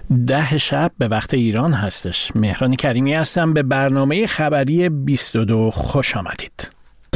10 شب به وقت ایران هستش. مهران کریمی هستم. به برنامه خبری 22 خوش آمدید.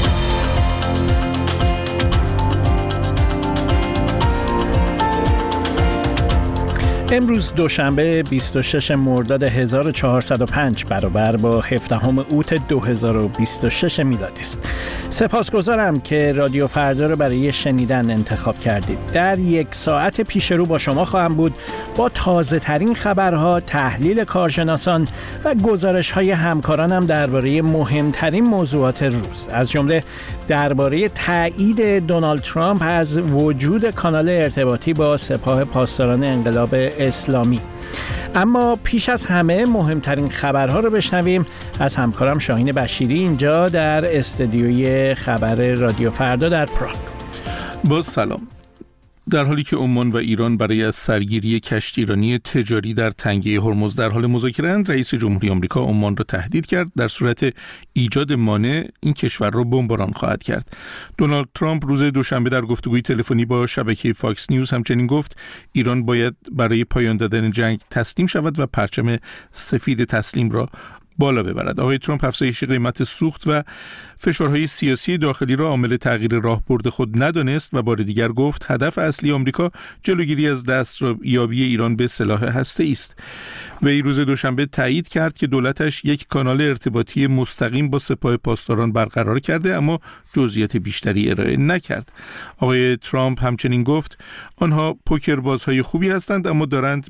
امروز دوشنبه 26 مرداد 1405 برابر با 17 اوت 2026 میلادی است. سپاسگزارم که رادیو فردا رو برای شنیدن انتخاب کردید. در 1 ساعت پیش رو با شما خواهم بود با تازه ترین خبرها، تحلیل کارشناسان و گزارش های همکارانم درباره مهمترین موضوعات روز، از جمله درباره تایید دونالد ترامپ از وجود کانال ارتباطی با سپاه پاسداران انقلاب اسلامی. اما پیش از همه مهمترین خبرها رو بشنویم از همکارم شاهین بشیری اینجا در استودیوی خبر رادیو فردا در پراگ. با سلام. در حالی که عمان و ایران برای از سرگیری کشتیرانی تجاری در تنگه هرمز در حال مذاکره‌اند، رئیس جمهوری آمریکا عمان را تهدید کرد در صورت ایجاد مانع این کشور را بمباران خواهد کرد. دونالد ترامپ روز دوشنبه در گفتگوی تلفنی با شبکه فاکس نیوز همچنین گفت ایران باید برای پایان دادن جنگ تسلیم شود و پرچم سفید تسلیم را بالا ببرد. آقای ترامپ افزایش قیمت سوخت و فشارهای سیاسی داخلی را عامل تغییر راهبرد خود ندانست و بار دیگر گفت هدف اصلی آمریکا جلوگیری از دستیابی ایران به سلاح هسته‌ای است. وی روز دوشنبه تایید کرد که دولتش یک کانال ارتباطی مستقیم با سپاه پاسداران برقرار کرده، اما جزئیات بیشتری ارائه نکرد. آقای ترامپ همچنین گفت آنها پوکربازهای خوبی هستند اما دارند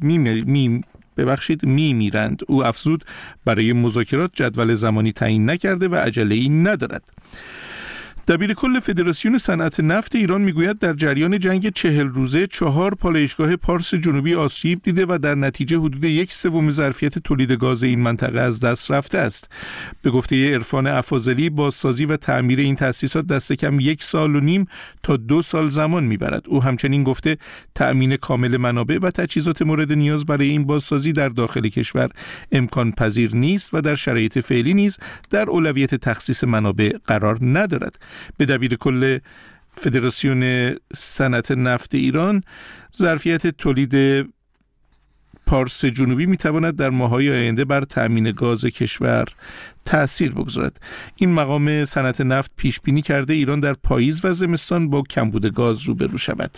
میمیرند. او افزود برای مذاکرات جدول زمانی تعیین نکرده و عجله‌ای ندارد. دبیر کل فدراسیون صنعت نفت ایران میگوید در جریان جنگ 40 روزه 4 پالایشگاه پارس جنوبی آسیب دیده و در نتیجه حدود 1/3 ظرفیت تولید گاز این منطقه از دست رفته است. به گفته عرفان افاضلی بازسازی و تعمیر این تأسیسات دست کم 1.5 سال تا 2 سال زمان میبرد. او همچنین گفته تأمین کامل منابع و تجهیزات مورد نیاز برای این بازسازی در داخل کشور امکان پذیر نیست و در شرایط فعلی نیز در اولویت تخصیص منابع قرار ندارد. به دبیر کل فدراسیون صنعت نفت ایران ظرفیت تولید پارس جنوبی میتواند در ماه‌های آینده بر تأمین گاز کشور تأثیر بگذارد. این مقام صنعت نفت پیش بینی کرده ایران در پاییز و زمستان با کمبود گاز روبرو شود.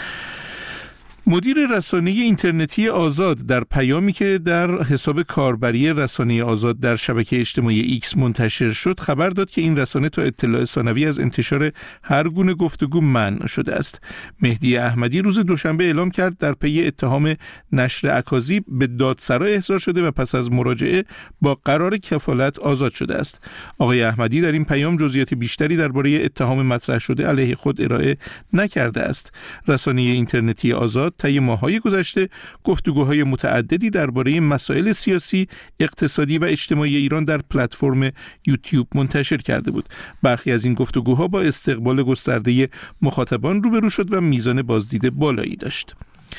مدیر رسانه اینترنتی آزاد در پیامی که در حساب کاربری رسانه آزاد در شبکه اجتماعی ایکس منتشر شد خبر داد که این رسانه تا اطلاع ثانوی از انتشار هر گونه گفتگو منع شده است. مهدی احمدی روز دوشنبه اعلام کرد در پی اتهام نشر اکاذیب به دادسرا احضار شده و پس از مراجعه با قرار کفالت آزاد شده است. آقای احمدی در این پیام جزئیات بیشتری درباره اتهام مطرح شده علیه خود ارائه نکرده است. رسانه اینترنتی آزاد طی ماه‌های گذشته گفتگوهای متعددی درباره مسائل سیاسی، اقتصادی و اجتماعی ایران در پلتفرم یوتیوب منتشر کرده بود. برخی از این گفتگوها با استقبال گسترده مخاطبان روبرو شد و میزان بازدید بالایی داشت.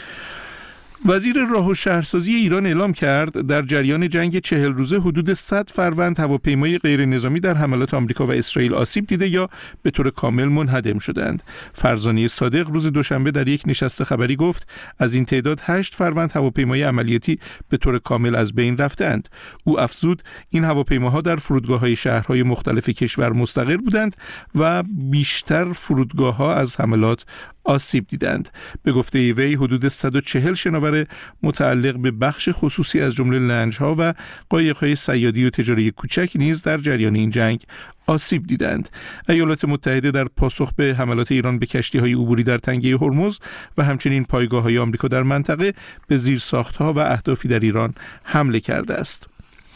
وزیر راه و شهرسازی ایران اعلام کرد در جریان جنگ 40 روزه حدود 100 فروند هواپیمای غیر نظامی در حملات آمریکا و اسرائیل آسیب دیده یا به طور کامل منهدم شدند. فرزانه صادق روز دوشنبه در یک نشست خبری گفت از این تعداد 8 فروند هواپیمای عملیاتی به طور کامل از بین رفتند. او افزود این هواپیماها در فرودگاه‌های شهرهای مختلف کشور مستقر بودند و بیشتر فرودگاه‌ها از حملات آسیب دیدند. به گفته وی حدود 140 شناور متعلق به بخش خصوصی از جمله لنج‌ها و قایق‌های صیادی و تجاری کوچک نیز در جریان این جنگ آسیب دیدند. ایالات متحده در پاسخ به حملات ایران به کشتی‌های عبوری در تنگه هرمز و همچنین پایگاه‌های آمریکا در منطقه به زیرساخت‌ها و اهدافی در ایران حمله کرده است.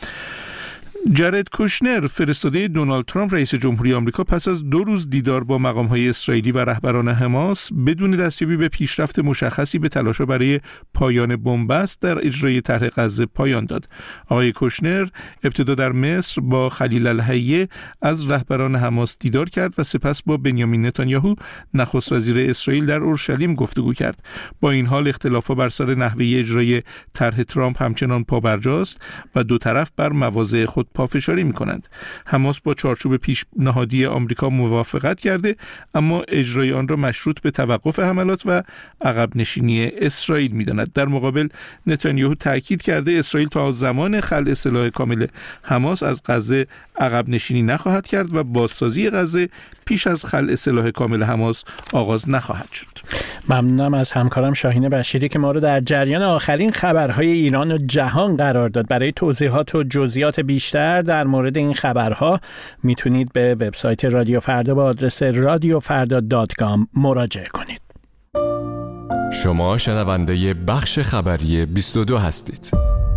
جارد کوشنر فرستاده دونالد ترامپ رئیس جمهوری آمریکا پس از 2 روز دیدار با مقام‌های اسرائیلی و رهبران حماس بدون دستیابی به پیشرفت مشخصی به تلاش‌ها برای پایان بنبست در اجرای طرح غزه پایان داد. آقای کوشنر ابتدا در مصر با خلیل الحیه از رهبران حماس دیدار کرد و سپس با بنیامین نتانیاهو نخست وزیر اسرائیل در اورشلیم گفتگو کرد. با این حال اختلافات بر سر نحوه اجرای طرح ترامپ همچنان پابرجاست و دو طرف بر مواضع خود پافشاری می‌کنند. حماس با چارچوب پیشنهادی آمریکا موافقت کرده، اما اجرای آن را مشروط به توقف حملات و عقب نشینی اسرائیل می‌داند. در مقابل نتانیاهو تاکید کرده اسرائیل تا زمان خلع سلاح کامل حماس از غزه عقب نشینی نخواهد کرد و بازسازی غزه پیش از خلع سلاح کامل حماس آغاز نخواهد شد. ممنونم از همکارم شاهین بشیری که ما رو در جریان آخرین خبرهای ایران و جهان قرار داد. برای توضیحات و جزئیات بیشتر در مورد این خبرها میتونید به وبسایت رادیو فردا با آدرس radiofarda.com مراجعه کنید. شما شنونده بخش خبری 22 هستید.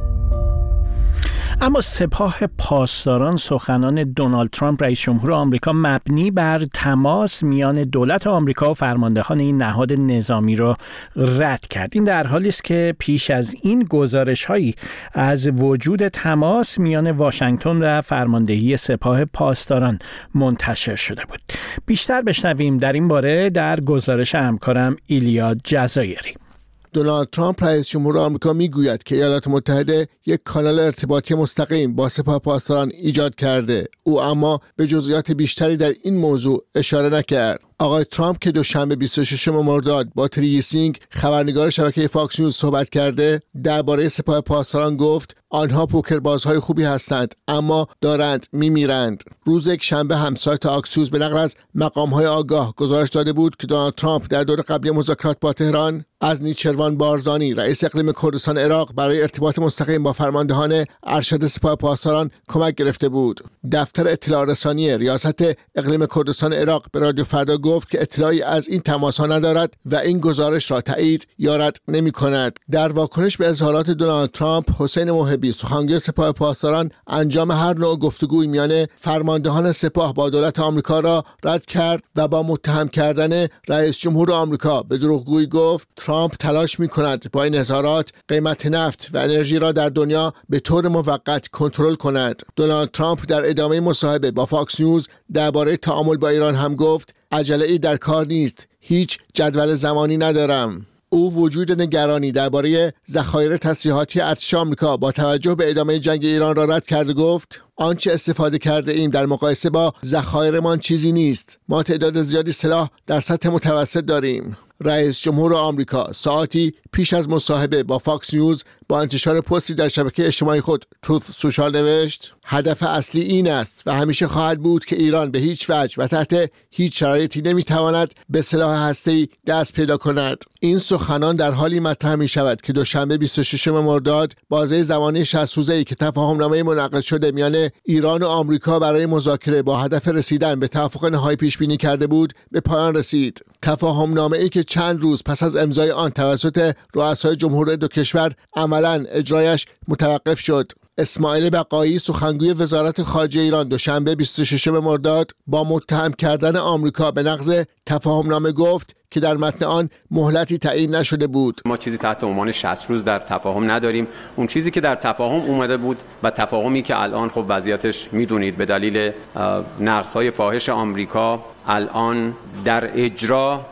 اما سپاه پاسداران سخنان دونالد ترامپ رئیس جمهور آمریکا مبنی بر تماس میان دولت آمریکا و فرماندهان این نهاد نظامی را رد کرد. این در حالی است که پیش از این گزارش‌هایی از وجود تماس میان واشنگتن و فرماندهی سپاه پاسداران منتشر شده بود. بیشتر بشنویم در این باره در گزارش همکارم ایلیا جزایری. دونالد ترامپ رئیس جمهور آمریکا میگوید که ایالات متحده یک کانال ارتباطی مستقیم با سپاه پاسداران ایجاد کرده. او اما به جزئیات بیشتری در این موضوع اشاره نکرد. آقای ترامپ که دوشنبه 26 مرداد با تری سینگ خبرنگار شبکه فاکس نیوز صحبت کرده، درباره سپاه پاسداران گفت آنها پوکربازهای خوبی هستند اما دارند میمیرند. روز یک شنبه هم سایت آکسیوس به نقل از مقام‌های آگاه گزارش داده بود که دونالد ترامپ در دور قبلی مذاکرات با تهران از نیچروان بارزانی رئیس اقلیم کردستان عراق برای ارتباط مستقیم با فرماندهان ارشد سپاه پاسداران کمک گرفته بود. دفتر اطلاع رسانی ریاست اقلیم کردستان عراق به رادیو فردا گفت که اطلاعی از این تماس‌ها ندارد و این گزارش را تایید یا رد نمی‌کند. در واکنش به اظهارات دونالد ترامپ، حسین موهبی سخنگوی سپاه پاسداران انجام هر نوع گفتگوی میان فرماندهان سپاه با دولت آمریکا را رد کرد و با متهم کردن رئیس جمهور آمریکا به دروغگویی گفت ترامپ تلاش می‌کند با این اظهارات قیمت نفت و انرژی را در دنیا به طور موقت کنترل کند. دونالد ترامپ در ادامه مصاحبه با فاکس نیوز درباره تعامل با ایران هم گفت عجله‌ای در کار نیست، هیچ جدول زمانی ندارم. او وجود نگرانی درباره ذخایر تسلیحاتی ارتش آمریکا با توجه به ادامه جنگ ایران را رد کرد و گفت آنچه استفاده کرده ایم در مقایسه با ذخایرمان چیزی نیست. ما تعداد زیادی سلاح در سطح متوسط داریم. رئیس جمهور آمریکا ساعتی پیش از مصاحبه با فاکس نیوز با انتشار پستی در شبکه اجتماعی خود تروث سوشال نوشت هدف اصلی این است و همیشه خواهد بود که ایران به هیچ وجه و تحت هیچ شرایطی نمیتواند به سلاح هسته‌ای دست پیدا کند. این سخنان در حالی مطرح می شود که دوشنبه 26 مرداد بازه زمانی 60 روزه‌ای که تفاهمنامه منعقد شده میان ایران و آمریکا برای مذاکره با هدف رسیدن به توافق نهایی پیش بینی کرده بود به پایان رسید. تفاهمنامه‌ای که چند روز پس از امضای آن توسط رؤسای جمهور دو کشور عملاً اجرایش متوقف شد. اسماعیل بقایی سخنگوی وزارت خارجه ایران دوشنبه 26 مرداد با متهم کردن آمریکا به نقض تفاهمنامه گفت که در متن آن مهلتی تعیین نشده بود. ما چیزی تحت عنوان 60 روز در تفاهم نداریم. اون چیزی که در تفاهم اومده بود و تفاهمی که الان خب وضعیتش میدونید به دلیل نقض‌های فاحش آمریکا الان در اجرا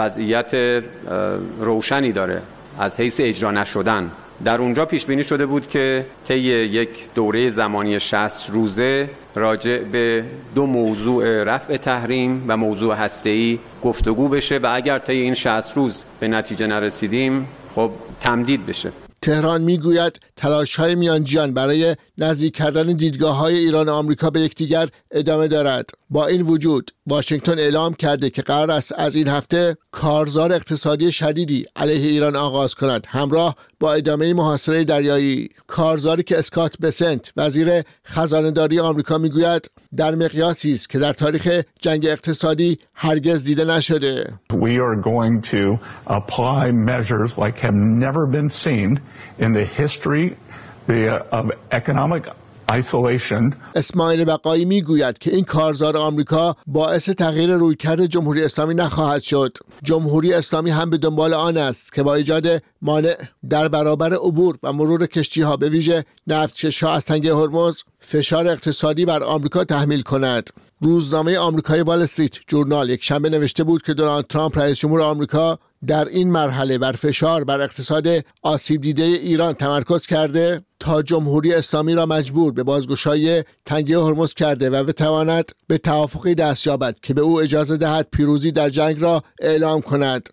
وضعیت روشنی داره از حیث اجرا نشدن. در اونجا پیش بینی شده بود که طی یک دوره زمانی 60 روزه راجع به دو موضوع رفع تحریم و موضوع هسته‌ای گفتگو بشه و اگر طی این 60 روز به نتیجه نرسیدیم خب تمدید بشه. تهران میگوید تلاش‌های میانجیان برای نزدیک کردن دیدگاه‌های ایران و آمریکا به یکدیگر ادامه دارد. با این وجود واشنگتن اعلام کرده که قرار است از این هفته کارزار اقتصادی شدیدی علیه ایران آغاز کند همراه با ادامه محاصره دریایی. کارزاری که اسکات بسنت وزیر خزانه‌داری آمریکا میگوید در مقیاسی است که در تاریخ جنگ اقتصادی هرگز دیده نشده. We are going to apply measures like have never been seen in the history of economic isolation. اسماعیل بقایی میگوید که این کارزار آمریکا باعث تغییر رویکرد جمهوری اسلامی نخواهد شد. جمهوری اسلامی هم به دنبال آن است که با ایجاد مانع در برابر عبور و مرور کشتی‌ها به ویژه نفتکش‌ها از تنگه هرمز فشار اقتصادی بر آمریکا تحمیل کند. روزنامه آمریکایی وال استریت جورنال یک شنبه نوشته بود که دونالد ترامپ رئیس جمهور آمریکا در این مرحله بر فشار بر اقتصاد آسیب دیده ایران تمرکز کرده تا جمهوری اسلامی را مجبور به بازگشایی تنگه هرمز کرده و بتواند به توافقی دست یابد که به او اجازه دهد پیروزی در جنگ را اعلام کند.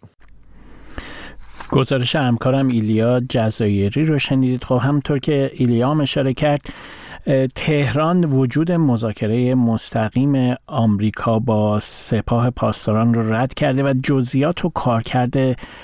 گزارش همکارم ایلیا جزایری رو شنیدید. خب همونطور که ایلیا هم اشاره کرد، تهران وجود مذاکره مستقیم آمریکا با سپاه پاسداران رو رد کرده و جزئیات و کارکرد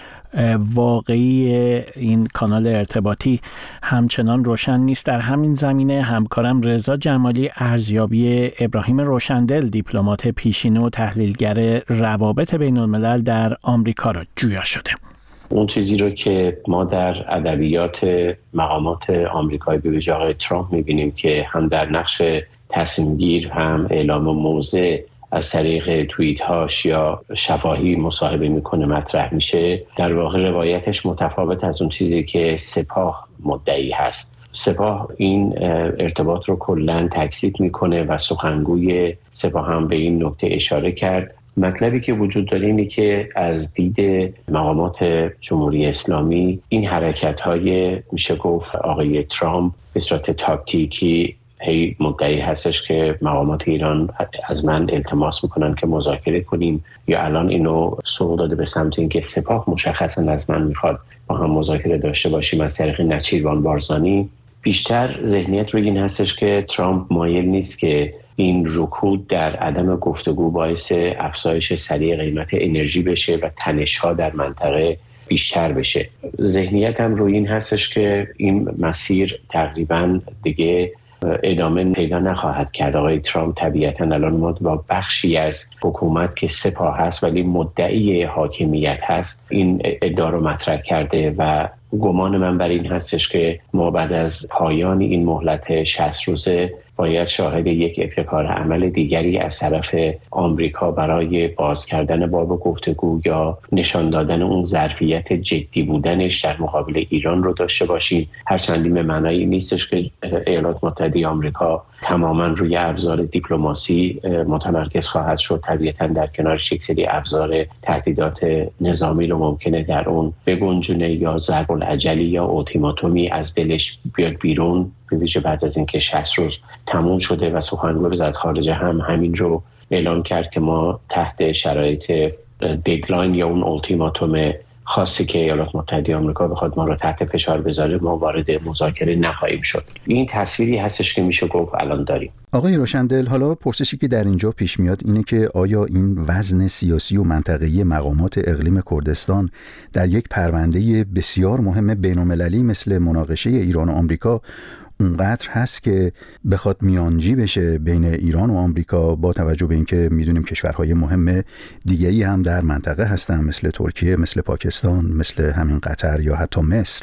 واقعی این کانال ارتباطی همچنان روشن نیست. در همین زمینه همکارم رضا جمالی ارزیابی ابراهیم روشندل، دیپلمات پیشین و تحلیلگر روابط بین الملل در آمریکا را جویا شده. اون چیزی رو که ما در ادبیات مقامات آمریکایی به ویژه آقای ترامپ می‌بینیم که هم در نقش تصمیم‌گیر هم اعلام موضع از طریق توییت‌هاش یا شفاهی مصاحبه میکنه مطرح میشه، در واقع روایتش متفاوت از اون چیزی که سپاه مدعی هست. سپاه این ارتباط رو کلاً تکذیب میکنه و سخنگوی سپاه هم به این نکته اشاره کرد. مطلبی که وجود داره اینه که از دید مقامات جمهوری اسلامی این حرکت‌های میشه گفت آقای ترامپ به صورت تاکتیکی هی مدعی هستش که مقامات ایران از من التماس میکنن که مذاکره کنیم، یا الان اینو سوق داده به سمت اینکه سپاه مشخصا از من میخواد با هم مذاکره داشته باشیم از طریق نچیروان بارزانی. بیشتر ذهنیت روی این هستش که ترامپ مایل نیست که این رکود در عدم گفتگو باعث افزایش سریع قیمت انرژی بشه و تنش‌ها در منطقه بیشتر بشه. ذهنیت هم روی این هستش که این مسیر تقریباً دیگه ادامه پیدا نخواهد کرد. آقای ترامپ طبیعتاً الان ما با بخشی از حکومت که سپاه هست ولی مدعی حاکمیت هست این ادعا رو مطرح کرده و گمان من بر این هستش که ما بعد از پایان این مهلت 60 روزه باید شاهد یک ابتکار عمل دیگری از طرف آمریکا برای باز کردن باب گفتگو یا نشان دادن اون ظرفیت جدی بودنش در مقابل ایران رو داشته باشیم. هرچند این به معنای نیستش که ایالات متحده آمریکا تماما روی ابزار دیپلماسی متمرکز خواهد شد. طبیعتاً در کنارش یک سری ابزار تهدیدات نظامی رو ممکنه در اون بگنجونه یا ضرب العجلی یا اولتیماتومی از دلش بیاد بیرون، به ویژه بعد از اینکه 60 روز تموم شده و سخنگوی وزارت خارجه هم همین رو اعلام کرد که ما تحت شرایط ددلاین یا اون اولتیماتوم خاصی که ایالات متحده آمریکا بخواد ما رو تحت فشار بذاره ما وارد مذاکره نخواهیم شد. این تصویری هستش که میشه گفت الان داریم. آقای روشندل، حالا پرسشی که در اینجا پیش میاد اینه که آیا این وزن سیاسی و منطقه‌ای مقامات اقلیم کردستان در یک پرونده بسیار مهم بین‌المللی مثل مناقشه ایران و آمریکا اونقدر هست که بخواد میانجی بشه بین ایران و آمریکا، با توجه به اینکه میدونیم کشورهای مهم دیگه‌ای هم در منطقه هستن مثل ترکیه، مثل پاکستان، مثل همین قطر یا حتی مصر؟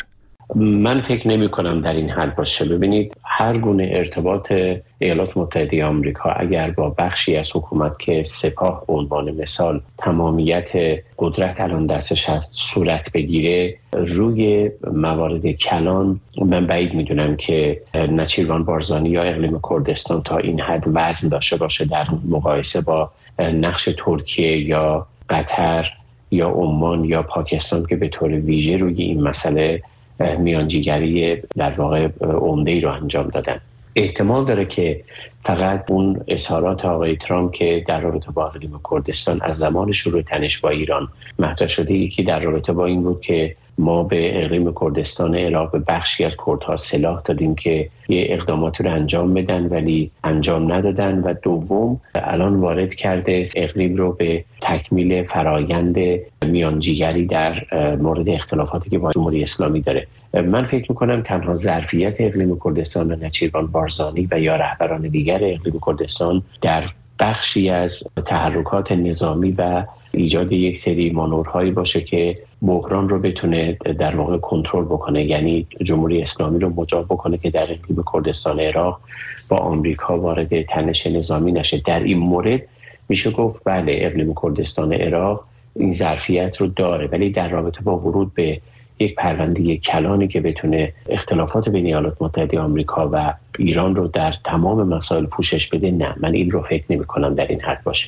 من فکر نمی کنم در این حد باشه. ببینید هر گونه ارتباط ایالات متحده آمریکا اگر با بخشی از حکومت که سپاه عنوان مثال تمامیت قدرت الان دستش هست صورت بگیره روی موارد کلان، من بعید میدونم که نچیروان بارزانی یا اقلیم کردستان تا این حد وزن داشته باشه در مقایسه با نقش ترکیه یا قطر یا عمان یا پاکستان که به طور ویژه روی این مسئله میانجیگری در واقع عمده‌ای رو انجام دادن. احتمال داره که فقط اون اظهارات آقای ترامپ که در رابطه با اقلیم کردستان از زمان شروع تنش با ایران مطرح شده، یکی در رابطه با این بود که ما به اقلیم کردستان علاوه بخشی از کردها سلاح دادیم که یه اقداماتی رو انجام بدن ولی انجام ندادن، و دوم الان وارد کرده اقلیم رو به تکمیل فرایند میانجیگری در مورد اختلافاتی که با جمهوری اسلامی داره. من فکر میکنم تنها ظرفیت اقلیم کردستان و نچیروان بارزانی و یا رهبران دیگر اقلیم کردستان در بخشی از تحرکات نظامی و ایجاد یک سری مانورهایی باشه که بحران رو بتونه در واقع کنترل بکنه، یعنی جمهوری اسلامی رو مجاب بکنه که در اقلیم کردستان عراق با آمریکا وارد تنش نظامی نشه. در این مورد میشه گفت بله اقلیم کردستان عراق این ظرفیت رو داره، ولی در رابطه با ورود به یک پرونده کلانی که بتونه اختلافات بین ایالات متحده آمریکا و ایران رو در تمام مسائل پوشش بده، نه، من این رو فکر نمی کنم در این حد باشه.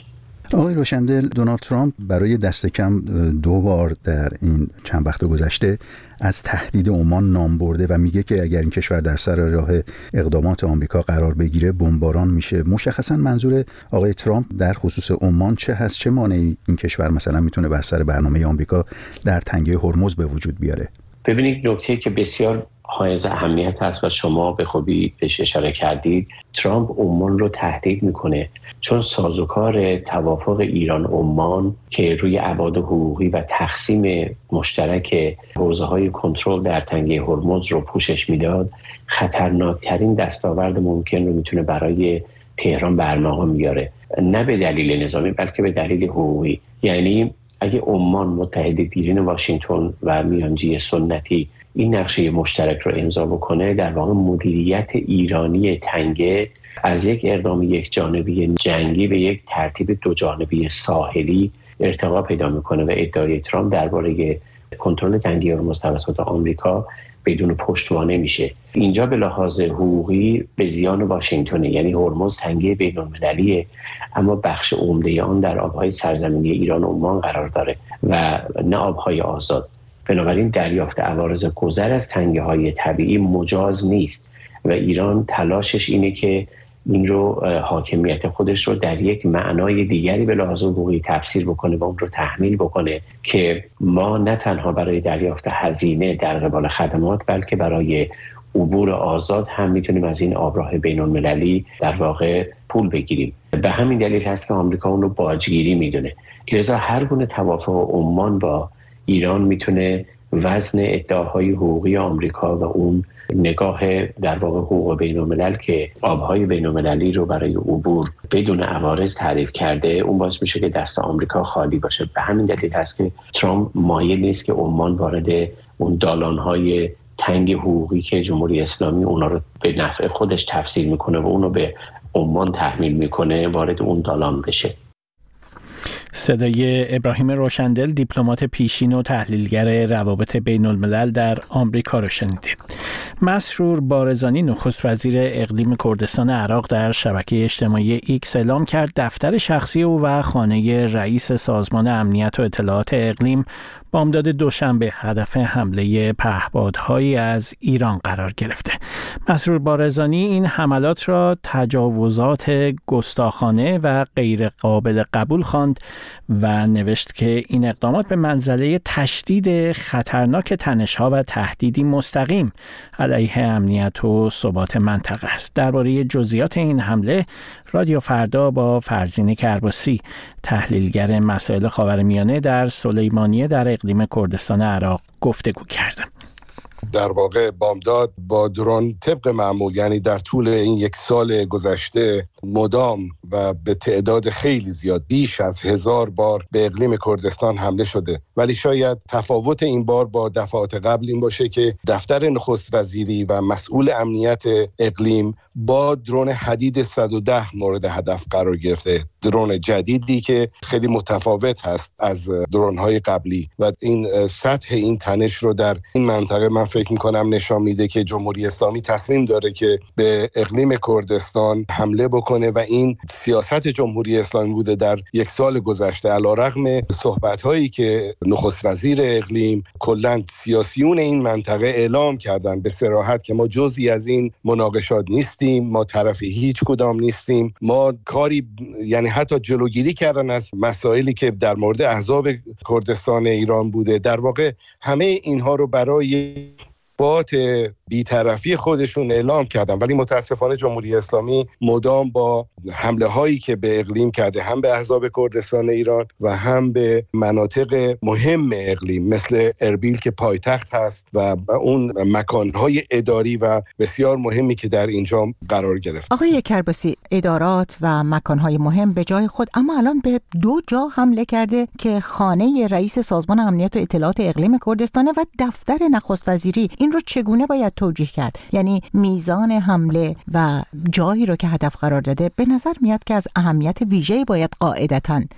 آقای روشندل، دونالد ترامپ برای دست کم 2 بار در این چند وقت گذشته از تهدید عمان نام برده و میگه که اگر این کشور در سر راه اقدامات آمریکا قرار بگیره بمباران میشه. مشخصا منظور آقای ترامپ در خصوص عمان چه هست؟ چه مانعی این کشور مثلا میتونه بر سر برنامه آمریکا در تنگه هرمز به وجود بیاره؟ ببینید، نکته که بسیار حائز اهمیت هست و شما به خوبی بهش اشاره کردید، ترامپ عمان رو تهدید میکنه چون سازوکار توافق ایران عمان که روی ابعاد حقوقی و تقسیم مشترک حوزه‌های کنترل در تنگه هرمز رو پوشش میداد، خطرناکترین دستاورد ممکن رو میتونه برای تهران برمغان بیاره، نه به دلیل نظامی بلکه به دلیل حقوقی. یعنی اگه عمان متحد دیرین واشنگتن و میانجی سنتی این نقشه مشترک رو امضا بکنه، در واقع مدیریت ایرانی تنگه از یک اقدام یک جانبی جنگی به یک ترتیب 2 جانبی ساحلی ارتقا پیدا میکنه و ادعای ترامپ درباره کنترل تنگه هرمز توسط آمریکا بدون پشتوانه میشه. اینجا به لحاظ حقوقی به زیان واشنگتنه، یعنی هرمز تنگه بین‌المللیه اما بخش عمده آن در آبهای سرزمینی ایران و عمان قرار داره و نه آبهای آزاد. بنابراین دریافت عوارض گذر از تنگه‌های طبیعی مجاز نیست و ایران تلاشش اینه که این رو حاکمیت خودش رو در یک معنای دیگری به لحاظ حقوقی تفسیر بکنه و اون رو تحمیل بکنه که ما نه تنها برای دریافت هزینه در قبال خدمات بلکه برای عبور آزاد هم میتونیم از این آبراه بین‌المللی در واقع پول بگیریم. به همین دلیل هست که آمریکا اون رو باجگیری میدونه. لذا هر گونه توافق عمان با ایران میتونه وزن ادعاهای حقوقی آمریکا و اون نگاه در واقع حقوق بین‌الملل که آبهای بین‌المللی رو برای عبور بدون عوارض تعریف کرده، اون باعث میشه که دست آمریکا خالی باشه. به همین دلیل هست که ترامپ مایل نیست که عمان وارد اون دالانهای تنگ حقوقی که جمهوری اسلامی اونا رو به نفع خودش تفسیر میکنه و اونو به عمان تحمیل میکنه وارد اون دالان بشه. صدای ابراهیم روشندل، دیپلمات پیشین و تحلیلگر روابط بین الملل در آمریکا رو شنیدید. مسرور بارزانی، نخست وزیر اقلیم کردستان عراق، در شبکه اجتماعی ایکس اعلام کرد دفتر شخصی او و خانه رئیس سازمان امنیت و اطلاعات اقلیم بامداد دوشنبه هدف حمله پهپادهایی از ایران قرار گرفته. مسرور بارزانی این حملات را تجاوزات گستاخانه و غیر قابل قبول خواند و نوشت که این اقدامات به منزله تشدید خطرناک تنش‌ها و تهدیدی مستقیم علیه امنیت و ثبات منطقه است. درباره جزئیات این حمله رادیو فردا با فرزین کرباسی، تحلیلگر مسائل خاورمیانه در سلیمانیه در اقلیم کردستان عراق گفتگو کردم. در واقع بامداد با درون طبق معمول، یعنی در طول این 1 سال گذشته مدام و به تعداد خیلی زیاد بیش از 1000 بار به اقلیم کردستان حمله شده، ولی شاید تفاوت این بار با دفعات قبل این باشه که دفتر نخست وزیری و مسئول امنیت اقلیم با درون حدید 110 مورد هدف قرار گرفته. درون جدیدی که خیلی متفاوت هست از درون‌های قبلی و این سطح این تنش رو در این منطقه من فکر می‌کنم نشان میده که جمهوری اسلامی تصمیم داره که به اقلیم کردستان حمله بکنه و این سیاست جمهوری اسلامی بوده در 1 سال گذشته. علیرغم صحبت‌هایی که نخست وزیر اقلیم کلاً سیاسیون این منطقه اعلام کردن به صراحت که ما جزئی از این مناقشات نیستیم، ما طرف هیچ کدام نیستیم، ما کاری یعنی حتی جلوگیری کردن از مسائلی که در مورد احزاب کردستان ایران بوده. در واقع همه اینها رو برای اثبات بی‌طرفی خودشون اعلام کردن، ولی متاسفانه جمهوری اسلامی مدام با حمله هایی که به اقلیم کرده، هم به احزاب کردستان ایران و هم به مناطق مهم اقلیم مثل اربیل که پایتخت هست و اون مکانهای اداری و بسیار مهمی که در اینجا قرار گرفت. آقای کرباسی، ادارات و مکانهای مهم به جای خود، اما الان به 2 جا حمله کرده که خانه رئیس سازمان امنیت و اطلاعات اقلیم کردستان و دفتر نخست وزیری. این رو چگونه باید توجیه کرد؟ یعنی میزان حمله و جایی رو که هدف قرار داده به نظر میاد که از اهمیت ویژه‌ای باید قاعدتاً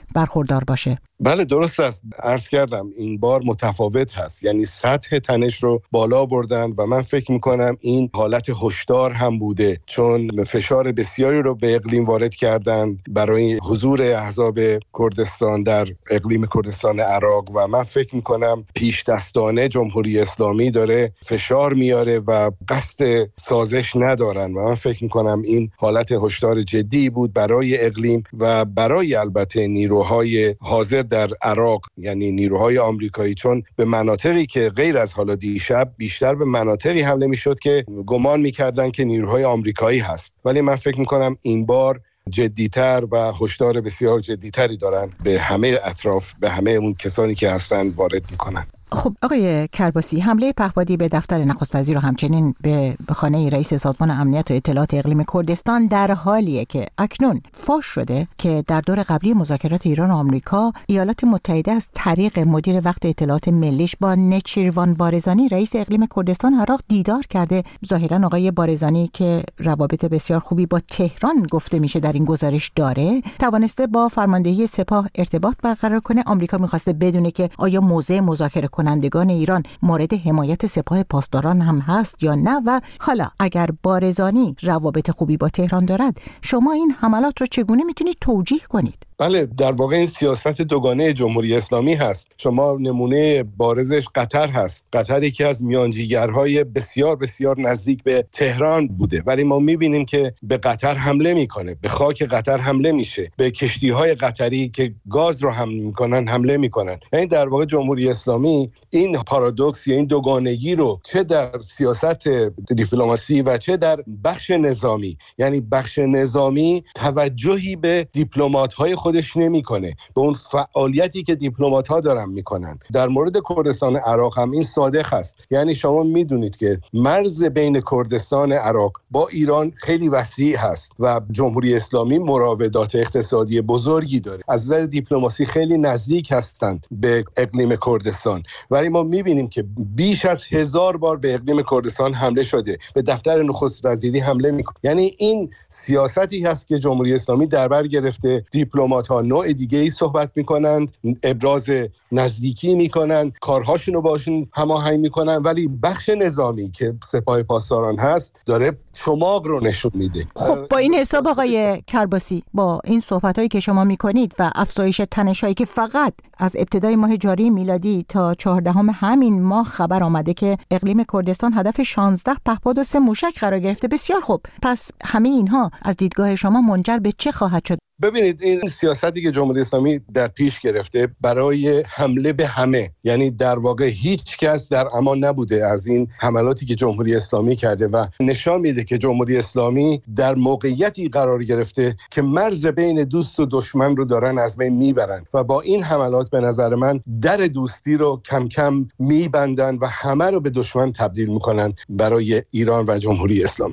برخوردار باشه؟ بله درست است. عرض کردم این بار متفاوت هست، یعنی سطح تنش رو بالا بردن و من فکر میکنم این حالت هشدار هم بوده، چون فشار بسیاری رو به اقلیم وارد کردند برای حضور احزاب کردستان در اقلیم کردستان عراق و من فکر میکنم پیش دستانه جمهوری اسلامی داره فشار میاره و قصد سازش ندارن و من فکر میکنم این حالت هشدار جدی بود برای اقلیم و برای البته نیروهای حاضر در عراق، یعنی نیروهای آمریکایی، چون به مناطقی که غیر از حالا دیشب بیشتر به مناطقی حمله میشد که گمان میکردن که نیروهای آمریکایی هست، ولی من فکر میکنم این بار جدیتر و هشدار بسیار جدیتری دارن به همه اطراف، به همه اون کسانی که هستن وارد میکنن. خب آقای کرباسی، حمله پهپادی به دفتر نخست وزیر و همچنین به خانه رئیس سازمان امنیت و اطلاعات اقلیم کردستان در حالیه که اکنون فاش شده که در دور قبلی مذاکرات ایران و آمریکا ایالات متحده از طریق مدیر وقت اطلاعات ملیش با نچیروان بارزانی رئیس اقلیم کردستان عراق دیدار کرده. ظاهرا آقای بارزانی که روابط بسیار خوبی با تهران گفته میشه در این گزارش داره، توانسته با فرماندهی سپاه ارتباط برقرار کنه. آمریکا میخواسته بدونه که آیا موضع مذاکره کنندگان ایران مورد حمایت سپاه پاسداران هم هست یا نه، و حالا اگر بارزانی روابط خوبی با تهران دارد، شما این حملات رو چگونه میتونید توجیه کنید؟ بله، در واقع این سیاست دوگانه جمهوری اسلامی هست. شما نمونه بارزش قطر هست. قطر یکی از میانجیگرهای بسیار بسیار نزدیک به تهران بوده، ولی ما میبینیم که به قطر حمله میکنه، به خاک قطر حمله میشه، به کشتیهای قطری که گاز رو حمل میکنن حمله میکنن. یعنی در واقع جمهوری اسلامی این پارادوکس یا این دوگانگی رو چه در سیاست دیپلماسی و چه در بخش نظامی، یعنی بخش نظامی توجهی به دیپلمات‌های خودش نمیکنه، به اون فعالیتی که دیپلمات‌ها دارن میکنن. در مورد کردستان عراق هم این صادق است. یعنی شما میدونید که مرز بین کردستان عراق با ایران خیلی وسیع هست و جمهوری اسلامی مراودات اقتصادی بزرگی داره. از نظر دیپلماسی خیلی نزدیک هستند به اقلیم کردستان، ولی ما میبینیم که بیش از 1000 بار به اقلیم کردستان حمله شده، به دفتر نخست وزیری حمله میکنه. یعنی این سیاستی هست که جمهوری اسلامی در بر گرفته. دیپلمات‌ها نوع دیگه‌ای صحبت میکنند، ابراز نزدیکی میکنند، کارهاشون رو باشون هماهنگ میکنن، ولی بخش نظامی که سپاه پاسداران هست داره چماق رو نشون میده. خب با این حساب آقای کرباسی، با این صحبتایی که شما میکنید و افزایش تنش‌هایی که فقط از ابتدای ماه جاری میلادی تا 14 همین ماه خبر آمده که اقلیم کردستان هدف 16 پهپاد و 3 موشک قرار گرفته، بسیار خوب. پس همه اینها از دیدگاه شما منجر به چه خواهد شد؟ ببینید، این سیاستی که جمهوری اسلامی در پیش گرفته برای حمله به همه، یعنی در واقع هیچ کس در امان نبوده از این حملاتی که جمهوری اسلامی کرده و نشان میده که جمهوری اسلامی در موقعیتی قرار گرفته که مرز بین دوست و دشمن رو دارن از بین میبرن و با این حملات به نظر من در دوستی رو کم کم میبندن و همه رو به دشمن تبدیل میکنن برای ایران و جمهوری اسلامی.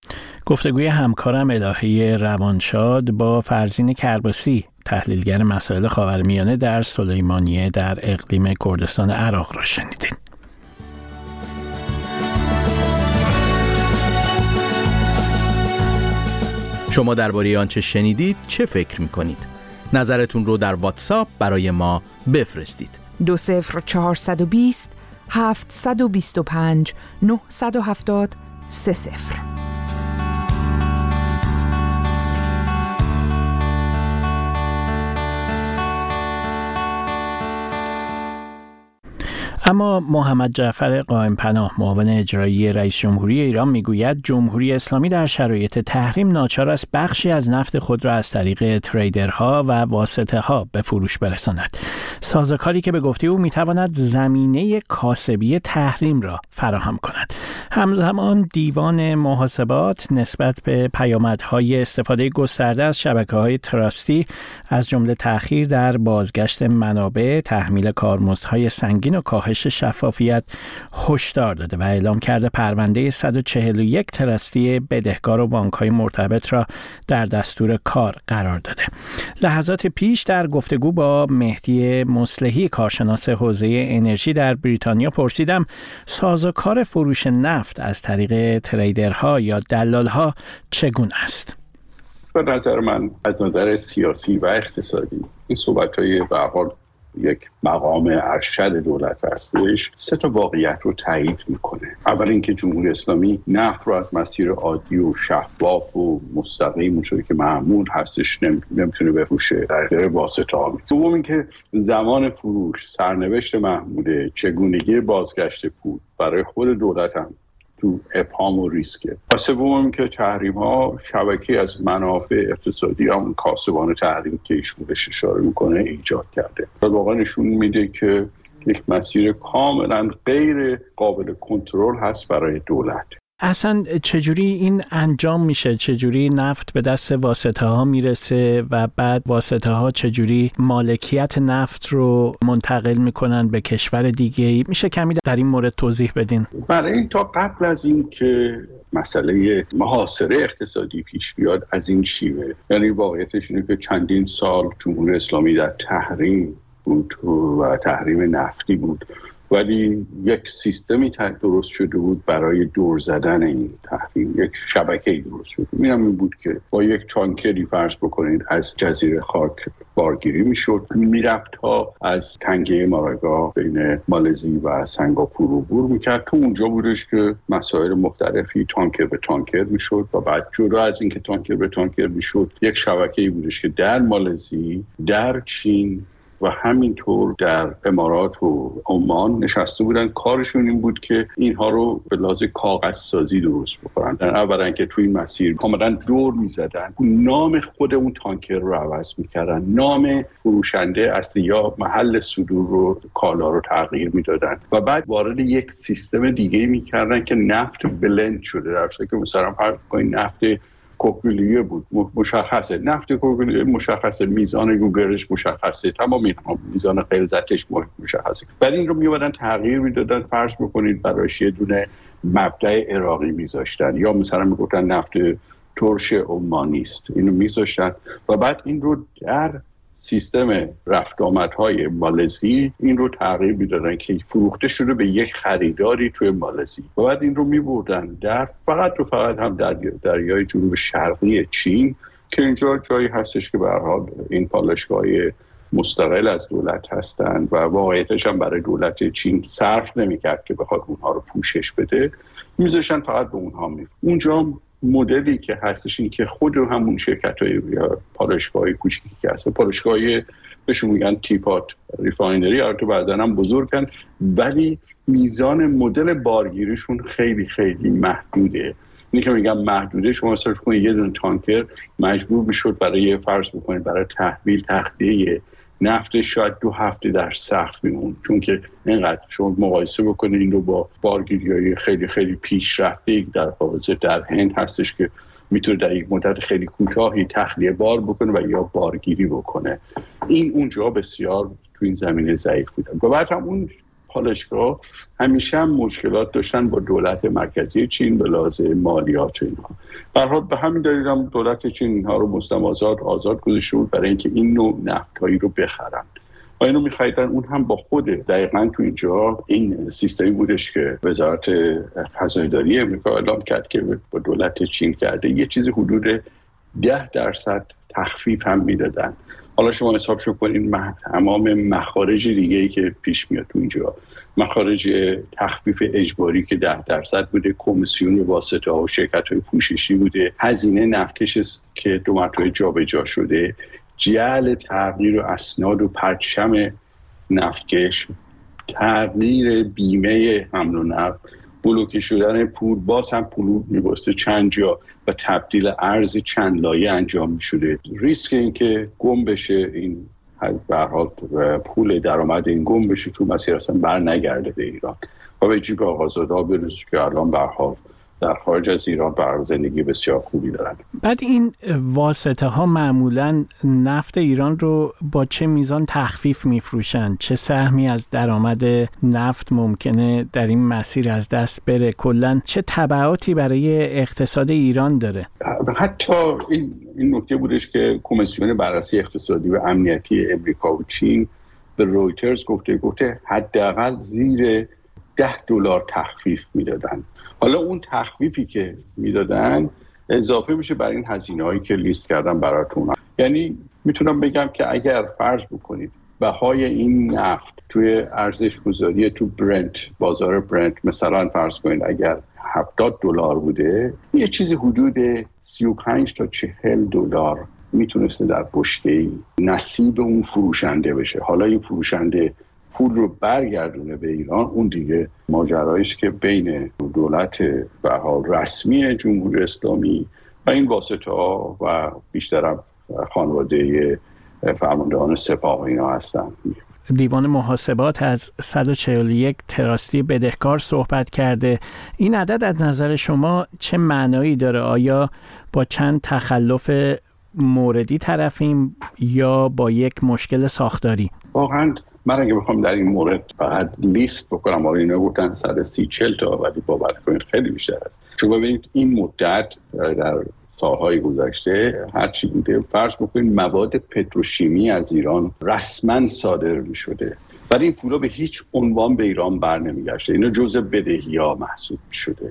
گفتگوی همکارم الهی روانشاد با فرزین کرباسی، تحلیلگر مسائل خاورمیانه در سلیمانیه در اقلیم کردستان عراق را شنیدین. شما درباره آنچه شنیدید چه فکر می‌کنید؟ نظرتون رو در واتساپ برای ما بفرستید. 20420 725 970 30. اما محمد جعفر قائم‌پناه، معاون اجرایی رئیس جمهوری ایران، میگوید جمهوری اسلامی در شرایط تحریم ناچار است بخشی از نفت خود را از طریق تریدرها و واسطه‌ها به فروش برساند. سازوکاری که به گفته او میتواند زمینه کاسبی تحریم را فراهم کند. همزمان دیوان محاسبات نسبت به پیامدهای استفاده گسترده از شبکه‌های تراستی از جمله تأخیر در بازگشت منابع، تحمیل کارمزدهای سنگین و کاهش شفافیت هشدار داده و اعلام کرده پرونده 141 تراستی بدهکار و بانک‌های مرتبط را در دستور کار قرار داده. لحظات پیش در گفتگو با مهدی مصلحی، کارشناس حوزه انرژی در بریتانیا، پرسیدم سازوکار فروش نفت از طریق تریدرها یا دلالها چگونه است؟ به نظر من از نظر سیاسی و اقتصادی این صحبت‌های به هر حال یک مقام ارشد دولت هستش 3 واقعیت رو تایید میکنه. اول اینکه جمهوری اسلامی نفت رو از مسیر عادی و شفاف و مستقیم اونطوری که معمول هستش نمیتونه بفروشه، در غیر واسطه‌ها. دوم اینکه زمان فروش سرنوشت محموده، چگونگی بازگشت پول برای خود دولت هم تو ابهام و ریسکه. و سوم که تحریم‌ها شبکه از منافع اقتصادی هم کاسبان تحریم که ایشون بهش اشاره میکنه ایجاد کرده. واقعا نشون میده که یک مسیر کاملا غیر قابل کنترل هست برای دولت. اصلا چجوری این انجام میشه؟ چجوری نفت به دست واسطه ها میرسه و بعد واسطه ها چجوری مالکیت نفت رو منتقل میکنن به کشور دیگه؟ میشه کمی در این مورد توضیح بدین؟ برای تا قبل از این که مسئله محاصره اقتصادی پیش بیاد از این شیوه، یعنی واقعیتش اینه که چندین سال جمهوری اسلامی در تحریم بود و تحریم نفتی بود، ولی یک سیستمی درست شده بود برای دور زدن این تحریم، یک شبکه‌ای درست شده. این بود که با یک تانکری فرض بکنید از جزیره خاک بارگیری میشد، میرفت تا از تنگه ماراگا بین مالزی و سنگاپور عبور میکرد. تو اونجا بودش که مسائل مختلفی تانکر به تانکر میشد و بعد جدا از اینکه تانکر به تانکر میشد یک شبکه‌ای بودش که در مالزی، در چین و همینطور در امارات و عمان نشسته بودن. کارشون این بود که اینها رو به لحاظ کاغذ سازی درست بکنن. اولا که توی این مسیر کاملا دور میزدن، نام خود اون تانکر رو عوض میکردن، نام فروشنده اصلی یا محل صدور رو، کالا رو تغییر میدادن و بعد وارد یک سیستم دیگه میکردن که نفت بلند شده، در حالی که مثلا فرض کنید نفت کوکولیه بود، مشخصه نفت کوکولیه مشخصه، میزان گوگرش مشخصه، تمام میزان غلظتش مشخصه، ولی این رو میومدن تغییر میدادن. فرض بکنید برایش یه دونه مبدأ عراقی میذاشتن یا مثلا میگفتن نفت ترش عمانی است، اینو میذاشتن و بعد این رو در سیستم رفت آمدهای مالزی این رو تغییر میدادن که فروخته شده به یک خریداری توی مالزی و بعد این رو میبردن در فقط هم در دریای جنوب شرقی چین که اینجا جایی هستش که به هر حال این پالایشگاه‌های مستقل از دولت هستند و واقعیتش هم برای دولت چین صرف نمیکرد که بخواد اونها رو پوشش بده، میذاشتن فقط به اونها اونجا مدلی که هستش این که خود همون شرکت‌های یا پالایشگاه‌های کوچیکی که هست، پالایشگاه‌های بهشون میگن تیپات ریفاینری، البته بعضن هم بزرگن ولی میزان مدل بارگیریشون خیلی خیلی محدوده. اینی که میگم محدوده، شما مثلا کنید یه دونه تانکر مجبور میشد برای فرض بکنید برای تحویل تخلیه نفت شاید 2 هفته در صف میمون، چون که اینقدر شما مقایسه بکنید این رو با بارگیری‌های خیلی خیلی پیشرفته در حوزه در هند هستش که میتونه در یک مدت خیلی کوتاهی تخلیه بار بکنه و یا بارگیری بکنه. این اونجا بسیار تو این زمینه ضعیف بودن و بعد هم اون پالایشگاه همیشه هم مشکلات داشتن با دولت مرکزی چین به لحاظ مالیات و اینها. به هر حال به همین دلیل هم دولت چین اینها رو مستمازات آزاد گذاشته بود برای اینکه این نوع نفتایی رو بخرن و اینو می‌خریدن. اون هم با خود دقیقاً تو اینجا این سیستمی بودش که وزارت خزانه‌داری آمریکا اعلام کرد که با دولت چین کرده یه چیزی حدود 10% تخفیف هم میدادن. حالا شما حسابشو کنید تمام مخارج دیگه‌ای که پیش میاد تو اینجا، مخارج تخفیف اجباری که 10% بوده، کمیسیون واسطه ها و شرکت‌های پوششی بوده، هزینه نفتکش که 2 مرتبه جابجا شده، جعل تغییر اسناد و پرچم نفتکش، تغییر بیمه حمل و نقل، بلوکه شدن پول، باز هم پول میباسته چند جا و تبدیل ارز چند لایه انجام میشده. ریسک این که گم بشه این به هر حال پول درآمد این گم بشه تو مسیر اصلا بر نگرده به ایران و به جیب آقازاده‌ها برسه که الان به هر حال در خارج از ایران بر زندگی بسیار خوبی دارند. بعد این واسطه ها معمولاً نفت ایران رو با چه میزان تخفیف میفروشن؟ چه سهمی از درآمد نفت ممکنه در این مسیر از دست بره؟ کلاً چه تبعاتی برای اقتصاد ایران داره؟ حتی این نکته بودش که کمیسیون بررسی اقتصادی و امنیتی امریکا و چین به رویترز گفته حداقل زیر $10 تخفیف میدادن. حالا اون تخفیفی که میدادن اضافه میشه بر این هزینه‌هایی که لیست کردم براتون. یعنی میتونم بگم که اگر فرض بکنید بهای این نفت توی ارزش گذاری تو برنت، بازار برنت مثلا فرض کنید اگر $70 بوده، یه چیزی حدود 35 تا 40 دلار میتونسته در بشکه‌ای نصیب اون فروشنده بشه. حالا این فروشنده پول رو برگردونه به ایران، اون دیگه ماجراییست که بین دولت به حال رسمی جمهوری اسلامی و این واسطه‌ها و بیشترم خانواده فرماندهان سپاه اینا هستن. دیوان محاسبات از 141 تراستی بدهکار صحبت کرده. این عدد از نظر شما چه معنایی داره؟ آیا با چند تخلف موردی طرفیم یا با یک مشکل ساختاری؟ واقعا من اگه بخوام در این مورد فقط لیست بکنم، آره اینا گفتن 130-40 تا، ولی باور کنید خیلی بیشتر است. چون ببینید این مدت در سالهای گذشته هرچی بوده، فرض بکنید مواد پتروشیمی از ایران رسما صادر می شده، ولی این پولا به هیچ عنوان به ایران بر نمی گشته. اینا جزء بدهی‌ها محسوب می شده.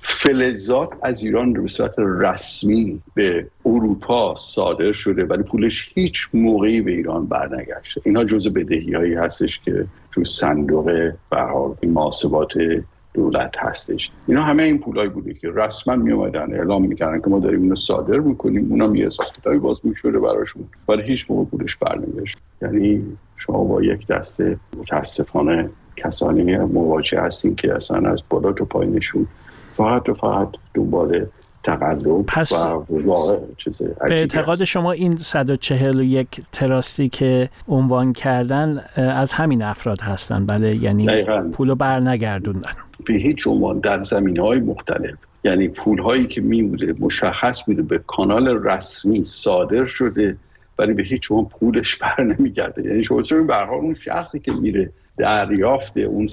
فلزات از ایران به صورت رسمی به اروپا صادر شده ولی پولش هیچ موقعی به ایران بر نگشته. اینا جزء بدهی‌هایی هستش که تو صندوق به حال محاسبات دولت هستش. اینا همه این پولایی بوده که رسما می اومدن اعلام میکردن که ما داریم اینو صادر میکنیم، اونا یه حساب کتابی باز میشده براشون ولی هیچ موقع پولش برنمیگشت. یعنی شما با یک دسته متاسفانه کسانی مواجه هستین که اصلا از بالا تا پایینشون فقط دنبال تقلب و واقع چیز عجیبی. به اعتقاد شما این 141 تراستی که عنوان کردن از همین افراد هستن؟ بله، یعنی پولو بر نگردوندن به هیچ عنوان در زمینه‌های مختلف. یعنی پول‌هایی که میموده مشخص بوده به کانال رسمی صادر شده ولی به هیچ عنوان پولش بر نمیگرده. یعنی شما چون به هر حال اون شخصی که میره دریافت اون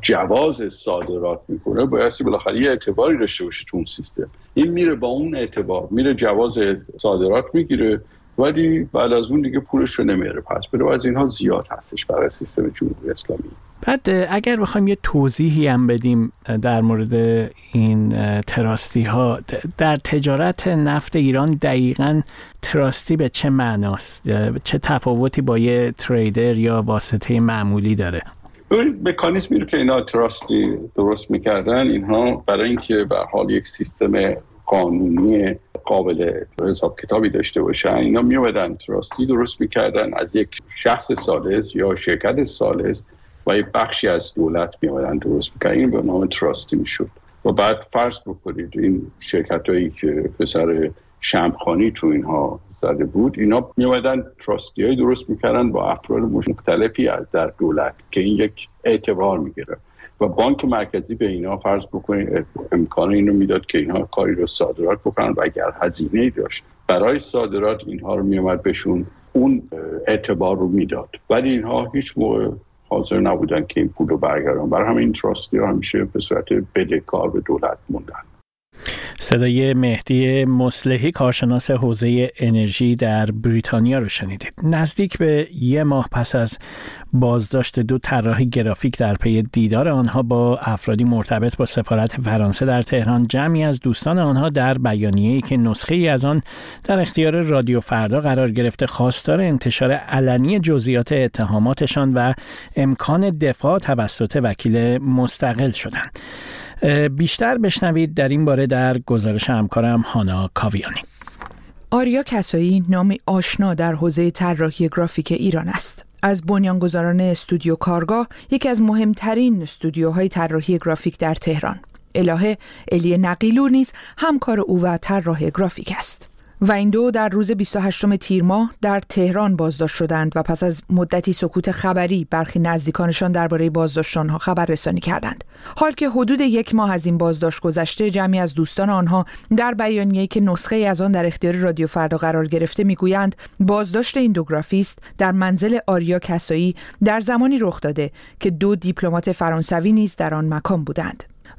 جواز صادرات میکنه بایستی بالاخره یه اعتباری داشته باشه تو اون سیستم. این میره با اون اعتبار میره جواز صادرات میگیره ولی بعد از اون دیگه پولش رو نمیاره. پس بده از اینها زیاد هستش برای سیستم جمهوری اسلامی. بعد اگر بخوایم یه توضیحی هم بدیم در مورد این تراستی ها، در تجارت نفت ایران دقیقاً تراستی به چه معناست؟ چه تفاوتی با یه تریدر یا واسطه معمولی داره؟ مکانیزمی رو که اینا تراستی درست میکردن، اینها برای اینکه به حال یک سیستم قانونی قابل حساب کتابی داشته باشن، اینا میومدن تراستی درست میکردن از یک شخص ثالث یا شرکت ثالث و یک بخشی از دولت میومدن درست میکردن. این به نام تراستی میشد. و بعد فرض بکنید این شرکت هایی که پسر شمخانی تو اینها زده بود، اینا میومدن تراستی های درست میکردن با افراد مختلفی از در دولت که این یک اعتبار میگیره و بانک مرکزی به اینا فرض بکنید امکان اینو میداد که اینها کاری رو صادرات بکنن و اگر هزینه‌ای داشت برای صادرات اینها رو میومد بهشون اون اعتبار رو میداد، ولی اینها هیچ موقع حاضر نبودن که این پول رو برگردن. برای همین این تراستی ها همیشه به صورت بدهکار به دولت موندن. صدای مهدی مصلحی، کارشناس حوزه انرژی در بریتانیا رو شنیدید. نزدیک به 1 ماه پس از بازداشت 2 طراح گرافیک در پی دیدار آنها با افرادی مرتبط با سفارت فرانسه در تهران، جمعی از دوستان آنها در بیانیه‌ای که نسخه‌ای از آن در اختیار رادیو فردا قرار گرفته خواستار انتشار علنی جزئیات اتهاماتشان و امکان دفاع توسط وکیل مستقل شدند. بیشتر بشنوید در این باره در گزارش همکارم هانا کاویانی. آریا کسایی نامی آشنا در حوزه طراحی گرافیک ایران است. از بنیانگذاران استودیو کارگاه، یکی از مهمترین استودیوهای طراحی گرافیک در تهران. الهه الی نقیلو نیز همکار او و طراح گرافیک است. و این دو در روز 28 تیر ماه در تهران بازداشت شدند و پس از مدتی سکوت خبری برخی نزدیکانشان درباره بازداشت آنها خبررسانی کردند. حال که حدود 1 ماه از این بازداشت گذشته، جمعی از دوستان آنها در بیانیه‌ای که نسخه از آن در اختیار رادیو فردا قرار گرفته میگویند بازداشت این 2 گرافیست در منزل آریا کسایی در زمانی رخ داده که 2 دیپلمات فرانسوی نیز در آن مکان بودند.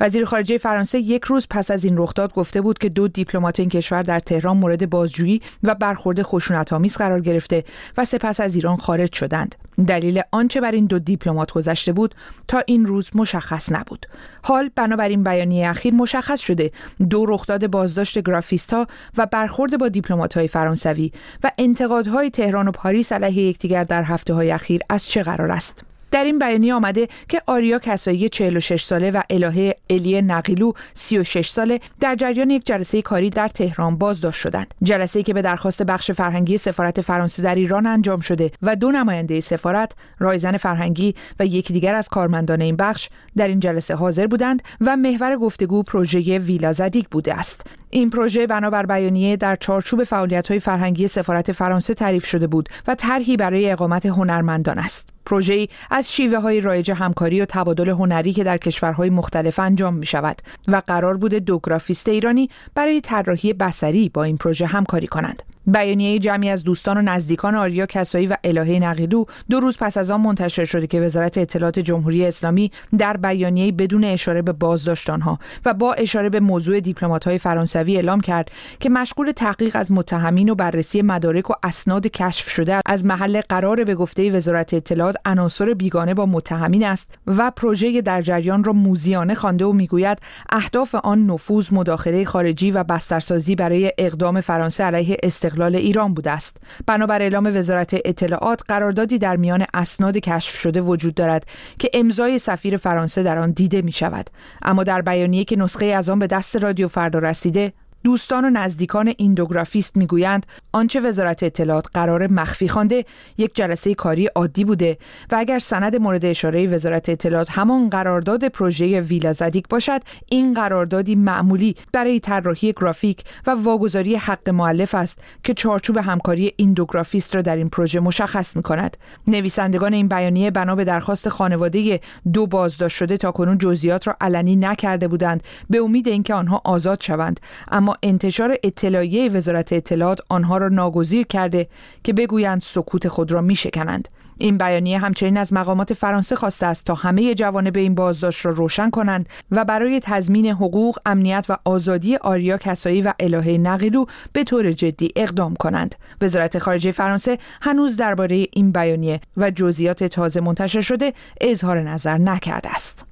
وزیر خارجه فرانسه یک روز پس از این رخداد گفته بود که 2 دیپلمات این کشور در تهران مورد بازجویی و برخورد خشونت‌آمیز قرار گرفته و سپس از ایران خارج شدند. دلیل آنچه بر این 2 دیپلمات گذشته بود تا این روز مشخص نبود. حال بنابراین بیانیه اخیر مشخص شده 2 رخداد بازداشت گرافیست‌ها و برخورد با دیپلمات‌های فرانسوی و انتقادهای تهران و پاریس علیه یکدیگر در هفته‌های اخیر از چه قرار است. در این بیانیه آمده که آریا کسایی 46 ساله و الهه الی نقیلو 36 ساله در جریان یک جلسه کاری در تهران بازداشت شدند. جلسه‌ای که به درخواست بخش فرهنگی سفارت فرانسه در ایران انجام شده و 2 نماینده سفارت، رایزن فرهنگی و یکی دیگر از کارمندان این بخش در این جلسه حاضر بودند و محور گفتگو پروژه ویلا زدیک بوده است. این پروژه بنابر بیانیه در چارچوب فعالیت‌های فرهنگی سفارت فرانسه تعریف شده بود و طرحی برای اقامت هنرمندان است. پروژه‌ای از شیوه‌های رایج همکاری و تبادل هنری که در کشورهای مختلف انجام می‌شود و قرار بوده 2 گرافیست ایرانی برای طراحی بصری با این پروژه همکاری کنند. بیانیه جمعی از دوستان و نزدیکان آریا کسایی و الهه نقیلو 2 روز پس از آن منتشر شده که وزارت اطلاعات جمهوری اسلامی در بیانیه بدون اشاره به بازداشت آنها و با اشاره به موضوع دیپلمات‌های فرانسوی اعلام کرد که مشغول تحقیق از متهمین و بررسی مدارک و اسناد کشف شده از محل قرار به گفته وزارت اطلاعات عناصر بیگانه با متهمین است و پروژه در جریان را موذیانه خوانده و میگوید اهداف آن نفوذ، مداخله خارجی و بسترسازی برای اقدام فرانسه علیه استقلال ایران بوده است. بنابر اعلام وزارت اطلاعات قراردادی در میان اسناد کشف شده وجود دارد که امضای سفیر فرانسه در آن دیده می شود. اما در بیانیه که نسخه از آن به دست رادیو فردا رسیده، دوستان و نزدیکان این 2 گرافیست میگویند آنچه وزارت اطلاعات قرار مخفی خوانده یک جلسه کاری عادی بوده و اگر سند مورد اشاره وزارت اطلاعات همان قرارداد پروژه ویلا زدیک باشد، این قراردادی معمولی برای طراحی گرافیک و واگذاری حق مؤلف است که چارچوب همکاری این 2 گرافیست را در این پروژه مشخص می‌کند. نویسندگان این بیانیه بنا به درخواست خانواده 2 بازداشت شده تاکنون جزئیات را علنی نکرده بودند به امید اینکه آنها آزاد شوند، اما انتشار اطلاعیه وزارت اطلاعات آنها را ناگزیر کرده که بگویند سکوت خود را میشکنند. این بیانیه همچنین از مقامات فرانسه خواسته است تا همه جوانب این بازداشت را روشن کنند و برای تضمین حقوق، امنیت و آزادی آریا کسایی و الهه نقیلو به طور جدی اقدام کنند. وزارت خارجه فرانسه هنوز درباره این بیانیه و جزئیات تازه منتشر شده اظهار نظر نکرده است.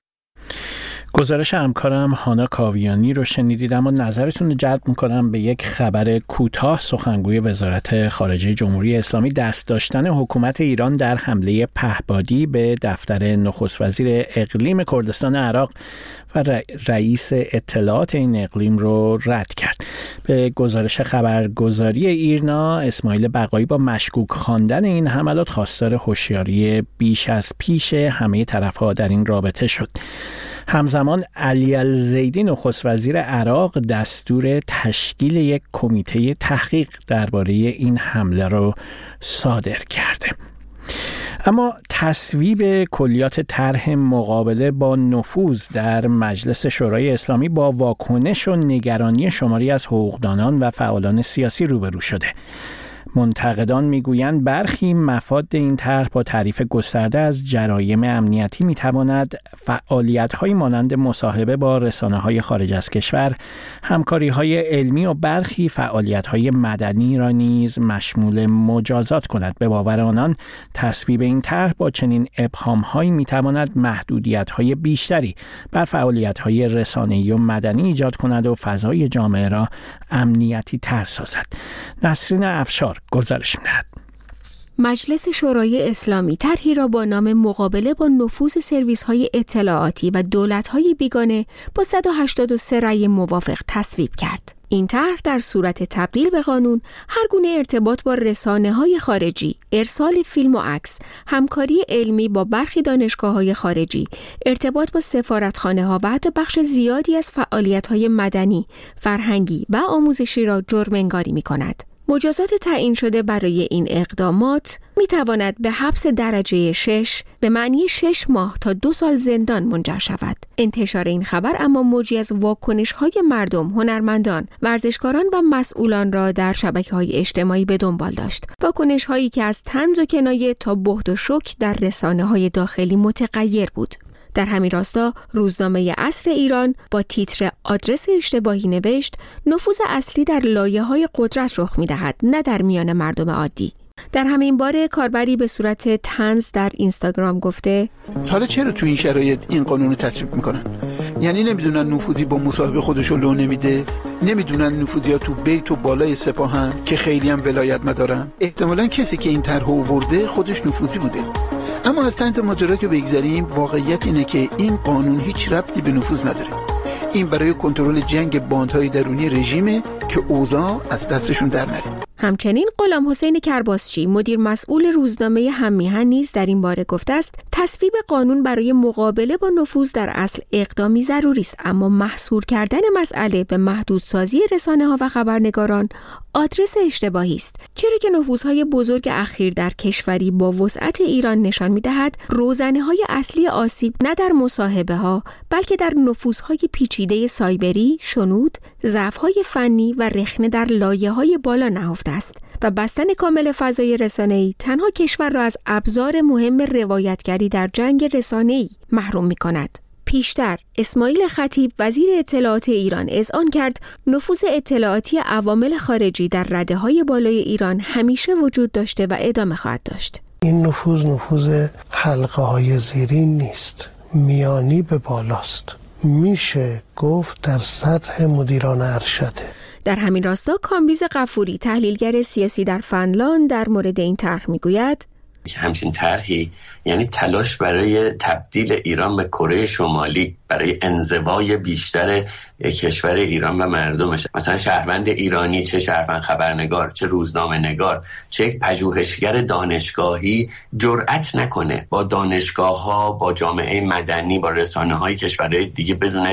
گزارش همکارم هانا کاویانی رو شنیدید، اما نظرتون رو جلب می‌کنم به یک خبر کوتاه. سخنگوی وزارت خارجه جمهوری اسلامی دست داشتن حکومت ایران در حمله پهپادی به دفتر نخست وزیر اقلیم کردستان عراق و رئیس اطلاعات این اقلیم رو رد کرد. به گزارش خبرگزاری ایرنا، اسماعیل بقایی با مشکوک خواندن این حملات خواستار هوشیاری بیش از پیش همه طرف‌ها در این رابطه شد. همزمان علی الزیدی نخست وزیر عراق دستور تشکیل یک کمیته تحقیق درباره این حمله را صادر کرده. اما تصویب کلیات طرح مقابله با نفوذ در مجلس شورای اسلامی با واکنش و نگرانی شماری از حقوقدانان و فعالان سیاسی روبرو شده. منتقدان میگویند برخی مفاد این طرح با تعریف گسترده از جرایم امنیتی میتواند فعالیت‌های مانند مصاحبه با رسانه‌های خارج از کشور، همکاری‌های علمی و برخی فعالیت‌های مدنی را نیز مشمول مجازات کند. به باور آنان تصویب این طرح با چنین ابهام‌هایی میتواند محدودیت‌های بیشتری بر فعالیت‌های رسانه‌ای و مدنی ایجاد کند و فضای جامعه را امنیتی تر سازد. نسرین افشار گزارش می‌دهد. مجلس شورای اسلامی طرحی را با نام مقابله با نفوذ سرویس‌های اطلاعاتی و دولت‌های بیگانه با 183 رأی موافق تصویب کرد. این طرح در صورت تبدیل به قانون هر گونه ارتباط با رسانه‌های خارجی، ارسال فیلم و عکس، همکاری علمی با برخی دانشگاه‌های خارجی، ارتباط با سفارتخانه‌ها و حتی بخش زیادی از فعالیت‌های مدنی، فرهنگی و آموزشی را جرم انگاری می‌کند. مجازات تعیین شده برای این اقدامات می تواند به حبس درجه 6 به معنی 6 ماه تا 2 سال زندان منجر شود. انتشار این خبر اما موجی از واکنش‌های مردم، هنرمندان، ورزشکاران و مسئولان را در شبکه‌های اجتماعی به دنبال داشت. واکنش‌هایی که از طنز و کنایه تا بهت و شوک در رسانه‌های داخلی متغیر بود. در همین راستا روزنامه عصر ایران با تیتر آدرس اشتباهی نوشت نفوذ اصلی در لایه‌های قدرت رخ می‌دهد نه در میان مردم عادی. در همین باره کاربری به صورت طنز در اینستاگرام گفته حالا چرا تو این شرایط این قانون رو تصویب میکنن؟ یعنی نمیدونن نفوذی با مصاحبه خودشو لو نمیده؟ نمیدونن نفوذی ها تو بیت و بالای سپاهن که خیلی هم ولایت ندارن؟ احتمالاً کسی که این طرح آورده خودش نفوذی بوده. اما از طنز ماجرا که بگذریم، واقعیت اینه که این قانون هیچ ربطی به نفوذ نداره. این برای کنترل جنگ باندهای درونی رژیمه که اوضاع از دستشون در نره. همچنین غلام حسین کرباسچی مدیر مسئول روزنامه هم‌میهن نیز در این باره گفته است تصویب قانون برای مقابله با نفوذ در اصل اقدامی ضروری است، اما محصور کردن مسئله به محدودسازی رسانه‌ها و خبرنگاران آدرس اشتباهی است، چرا که نفوذهای بزرگ اخیر در کشوری با وسعت ایران نشان می‌دهد روزنه‌های اصلی آسیب نه در مصاحبه‌ها بلکه در نفوذهای پیچیده سایبری، شنود، ضعف‌های فنی و رخنه در لایه‌های بالا نهفته است و بستن کامل فضای رسانه‌ای تنها کشور را از ابزار مهم روایتگری در جنگ رسانه‌ای محروم می‌کند. پیشتر اسماعیل خطیب وزیر اطلاعات ایران اذعان کرد نفوذ اطلاعاتی عوامل خارجی در رده‌های بالای ایران همیشه وجود داشته و ادامه خواهد داشت. این نفوذ حلقه‌های زیرین نیست، میانی به بالاست. میشه گفت در سطح مدیران ارشده. در همین راستا کامبیز غفوری تحلیلگر سیاسی در فنلاند در مورد این طرح میگوید همچین طرحی یعنی تلاش برای تبدیل ایران به کره شمالی، برای انزوای بیشتر کشور ایران و مردمش. مثلا شهروند ایرانی، چه شهروند خبرنگار، چه روزنامه نگار، چه یک پژوهشگر دانشگاهی جرأت نکنه با دانشگاه‌ها، با جامعه مدنی، با رسانه‌های کشورهای دیگه بدون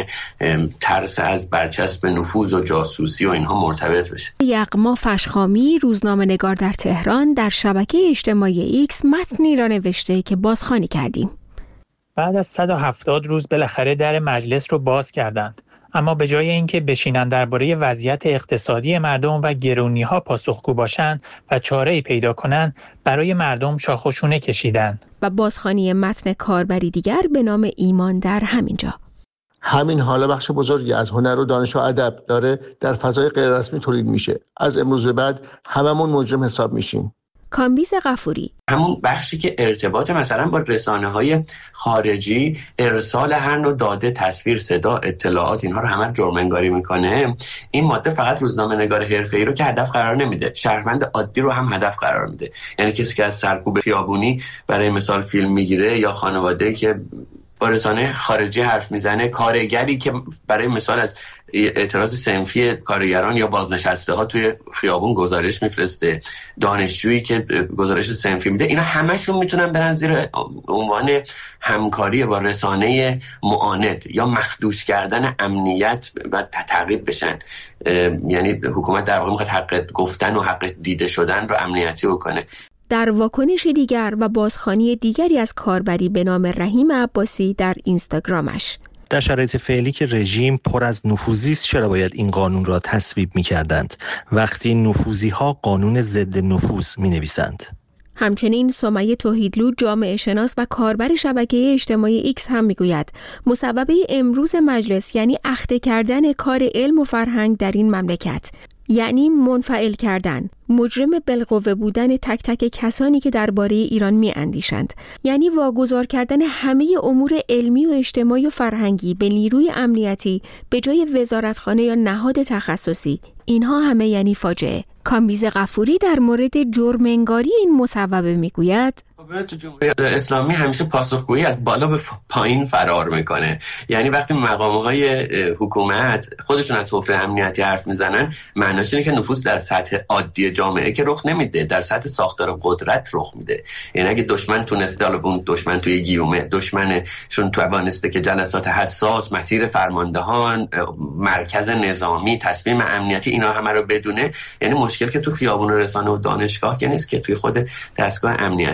ترس از برچسب نفوذ و جاسوسی و اینها مرتبط بشه. یغما فشخامی روزنامه نگار در تهران در شبکه اجتماعی ایکس متنی را نوشته که بازخوانی کردیم. بعد از 170 روز بالاخره در مجلس رو باز کردند، اما به جای اینکه بشینند درباره وضعیت اقتصادی مردم و گرونی‌ها پاسخگو باشند و چاره‌ای پیدا کنند، برای مردم شاخ و شونه کشیدند. و بازخوانی متن کاربری دیگر به نام ایمان در همینجا. همین حالا بخش بزرگی از هنر و دانش و ادب داره در فضای غیر رسمی تولید میشه. از امروز به بعد هممون مجرم حساب میشیم. کامبیز غفوری همون بخشی که ارتباط مثلا با رسانه‌های خارجی، ارسال هر نوع داده، تصویر، صدا، اطلاعات، اینها رو همه جرم انگاری میکنه. این ماده فقط روزنامه‌نگار حرفه‌ای رو که هدف قرار نمیده، شهروند عادی رو هم هدف قرار میده. یعنی کسی که از سرکوب خیابونی برای مثال فیلم میگیره، یا خانواده‌ای که با رسانه خارجی حرف میزنه، کارگری که برای مثال از اعتراض صنفی کارگران یا بازنشسته ها توی خیابون گزارش میفرسته، دانشجویی که گزارش صنفی میده، اینا همشون میتونن برن زیر عنوان همکاری با رسانه معاند یا مخدوش کردن امنیت و تعقیب بشن. یعنی حکومت در واقع میخواد حق گفتن و حق دیده شدن رو امنیتی بکنه. در واکنش دیگر و بازخوانی دیگری از کاربری به نام رحیم عباسی در اینستاگرامش، در شرایط فعلی که رژیم پر از نفوذی است، چرا باید این قانون را تصویب می‌کردند وقتی نفوذی‌ها قانون ضد نفوذ می‌نویسند؟ همچنین سمیه توحیدلو جامعه شناس و کاربر شبکه اجتماعی ایکس هم میگوید مسببه امروز مجلس یعنی اخته کردن کار علم و فرهنگ در این مملکت، یعنی منفعل کردن، مجرم بالقوه بودن تک تک کسانی که درباره ایران می‌اندیشند، یعنی واگذار کردن همه امور علمی و اجتماعی و فرهنگی به نیروی امنیتی به جای وزارتخانه یا نهاد تخصصی. اینها همه یعنی فاجعه. کامبیز غفوری در مورد جرم انگاری این مصوبه میگوید تو جمهوری اسلامی همیشه پاسخگویی از بالا به پایین فرار میکنه. یعنی وقتی مقام‌های حکومت خودشون از حفره امنیتی حرف میزنن، معناش اینه که نفوذ در سطح عادی جامعه که رخ نمیده، در سطح ساختار قدرت رخ میده. یعنی اگه دشمن تونسته، حالا اون دشمن توی گیومه، دشمنشون توانسته که جلسات حساس، مسیر فرماندهان، مرکز نظامی، تصمیم امنیتی، اینا همه رو بدونه، یعنی مشکل که تو خیابون رسانه و دانشگاه که نیست، که توی خود دستگاه امنیتی. حالا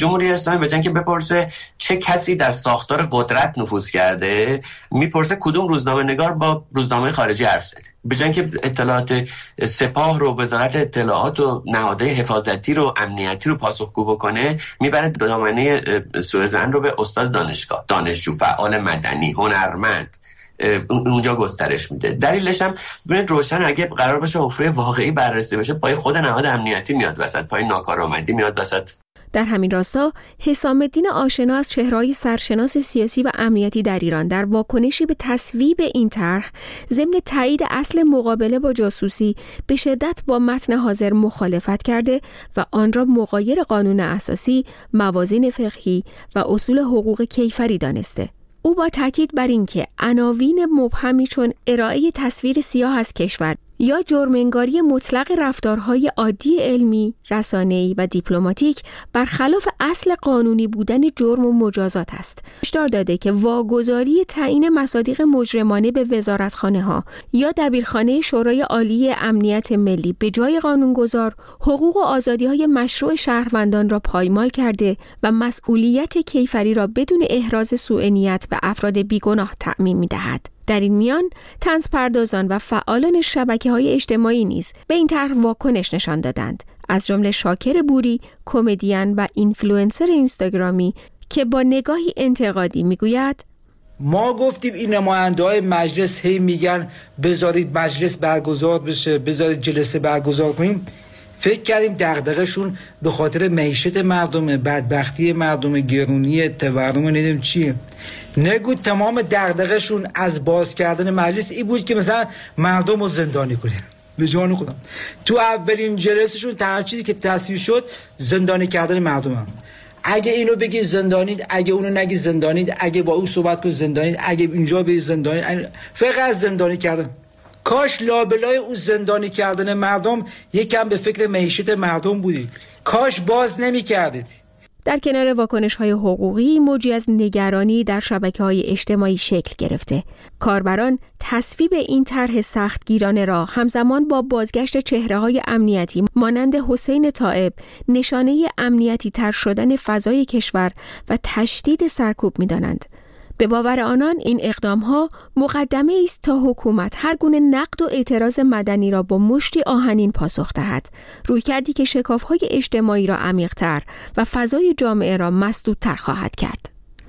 جمهوری اسلامی به جای اینکه بپرسه چه کسی در ساختار قدرت نفوذ کرده، میپرسه کدوم روزنامه‌نگار با روزنامه خارجی حرف زده. به جای اینکه اطلاعات سپاه رو، وزارت اطلاعات و نهادهای حفاظتی رو، امنیتی رو پاسخگو بکنه، میبره دامنه سوء ظن رو به استاد دانشگاه، دانشجو، فعال مدنی، هنرمند اونجا گسترش میده. دلیلش هم ببینید روشن، اگه قرار باشه حفره واقعی بررسی بشه، پای خود نهاد امنیتی میاد وسط، پای ناکارآمدی میاد وسط. در همین راستا حسام الدین آشنا از چهره‌های سرشناس سیاسی و امنیتی در ایران در واکنشی به تصویب این طرح ضمن تایید اصل مقابله با جاسوسی به شدت با متن حاضر مخالفت کرده و آن را مغایر قانون اساسی، موازین فقهی و اصول حقوق کیفری دانسته. او با تاکید بر اینکه عناوین مبهمی چون ارائه تصویر سیاه از کشور یا جرم‌انگاری مطلق رفتارهای عادی علمی، رسانه‌ای و دیپلماتیک برخلاف اصل قانونی بودن جرم و مجازات است. هشدار داده که واگذاری تعیین مصادیق مجرمانه به وزارتخانه‌ها یا دبیرخانه شورای عالی امنیت ملی به جای قانونگذار، حقوق و آزادی‌های مشروع شهروندان را پایمال کرده و مسئولیت کیفری را بدون احراز سوء نیت به افراد بیگناه تأمین می‌دهد. در این میان طنزپردازان و فعالان شبکه‌های اجتماعی نیز به این طرح واکنش نشان دادند، از جمله شاکر بوری، کمدین و اینفلوئنسر اینستاگرامی که با نگاهی انتقادی میگوید: ما گفتیم این نماینده‌های مجلس هی میگن بذارید مجلس برگزار بشه، بذارید جلسه برگزار کنیم. فکر کردیم دغدغه‌شون به خاطر معیشت مردم، بدبختی مردم، گرونی تورم، ندیم چیه. نگو تمام دغدغه‌شون از باز کردن مجلس این بود که مثلا مردم رو زندانی کنید. به جان خودم تو اولین جلسه‌شون تنها چیزی که تصویب شد زندانی کردن مردم هم. اگه اینو بگی زندانید، اگه اونو نگی زندانید، اگه با او صحبت کنی زندانید، اگه اینجا به زندانید، فقط زندانی کردن. کاش لابلای او زندانی کردن مردم یکم به فکر معیشت مردم بودید. کاش باز نمی کردید. در کنار واکنش‌های حقوقی، موجی از نگرانی در شبکه‌های اجتماعی شکل گرفته. کاربران تصویب این طرح سختگیرانه را همزمان با بازگشت چهره‌های امنیتی مانند حسین طائب، نشانه امنیتی تر شدن فضای کشور و تشدید سرکوب می‌دانند. به باور آنان این اقدام‌ها مقدمه است تا حکومت هر گونه نقد و اعتراض مدنی را با مشتی آهنین پاسخ دهد، رویکردی که شکاف‌های اجتماعی را عمیق‌تر و فضای جامعه را مسدودتر خواهد کرد.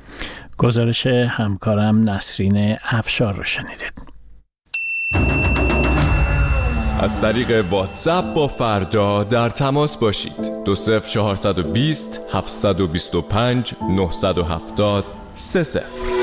گزارش همکارم نسرین افشار رو شنیدید. از طریق واتساپ با فردا در تماس باشید. 20420 725 970 30.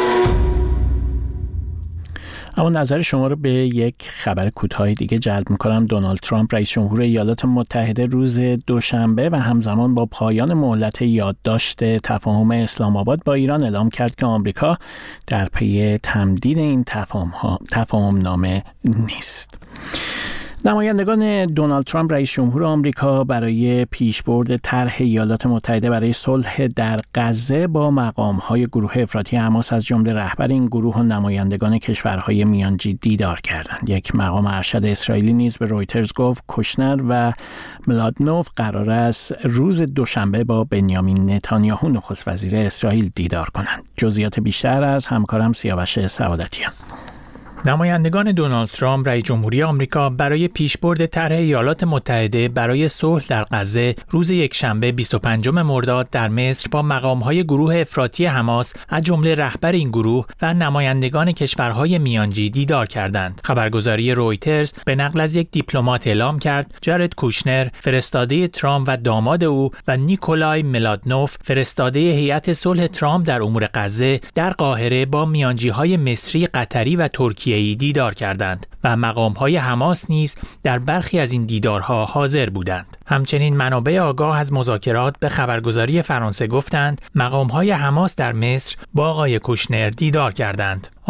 اما نظر شما رو به یک خبر کوتاه دیگه جلب می‌کنم. دونالد ترامپ رئیس جمهور ایالات متحده روز دوشنبه و همزمان با پایان مهلت یادداشت تفاهم اسلام آباد با ایران اعلام کرد که آمریکا در پی تمدید این تفاهم نامه نیست. نمایندگان دونالد ترامپ رئیس جمهور آمریکا برای پیشبرد طرح ایالات متحده برای صلح در غزه با مقام‌های گروه افراطی حماس از جمله رهبر این گروه و نمایندگان کشورهای میانجی دیدار کردند. یک مقام ارشد اسرائیلی نیز به رویترز گفت کوشنر و ملادنوف قرار است روز دوشنبه با بنیامین نتانیاهو نخست وزیر اسرائیل دیدار کنند. جزئیات بیشتر از همکارم سیاوش سعادتیان. نمایندگان دونالد ترامپ رئیس جمهوری آمریکا برای پیشبرد طرح ایالات متحده برای صلح در غزه روز یکشنبه 25 مرداد در مصر با مقام‌های گروه افراطی حماس از جمله رهبر این گروه و نمایندگان کشورهای میانجی دیدار کردند. خبرگزاری رویترز به نقل از یک دیپلمات اعلام کرد جارد کوشنر، فرستاده ترامپ و داماد او، و نیکولای ملادنوف، فرستاده هیئت صلح ترامپ در امور غزه، در قاهره با میانجی‌های مصری، قطری و ترکیه دیدار کردند و مقام‌های حماس نیز در برخی از این دیدارها حاضر بودند. همچنین منابع آگاه از مذاکرات به خبرگزاری فرانسه گفتند مقام‌های حماس در مصر با آقای کوشنر دیدار کردند.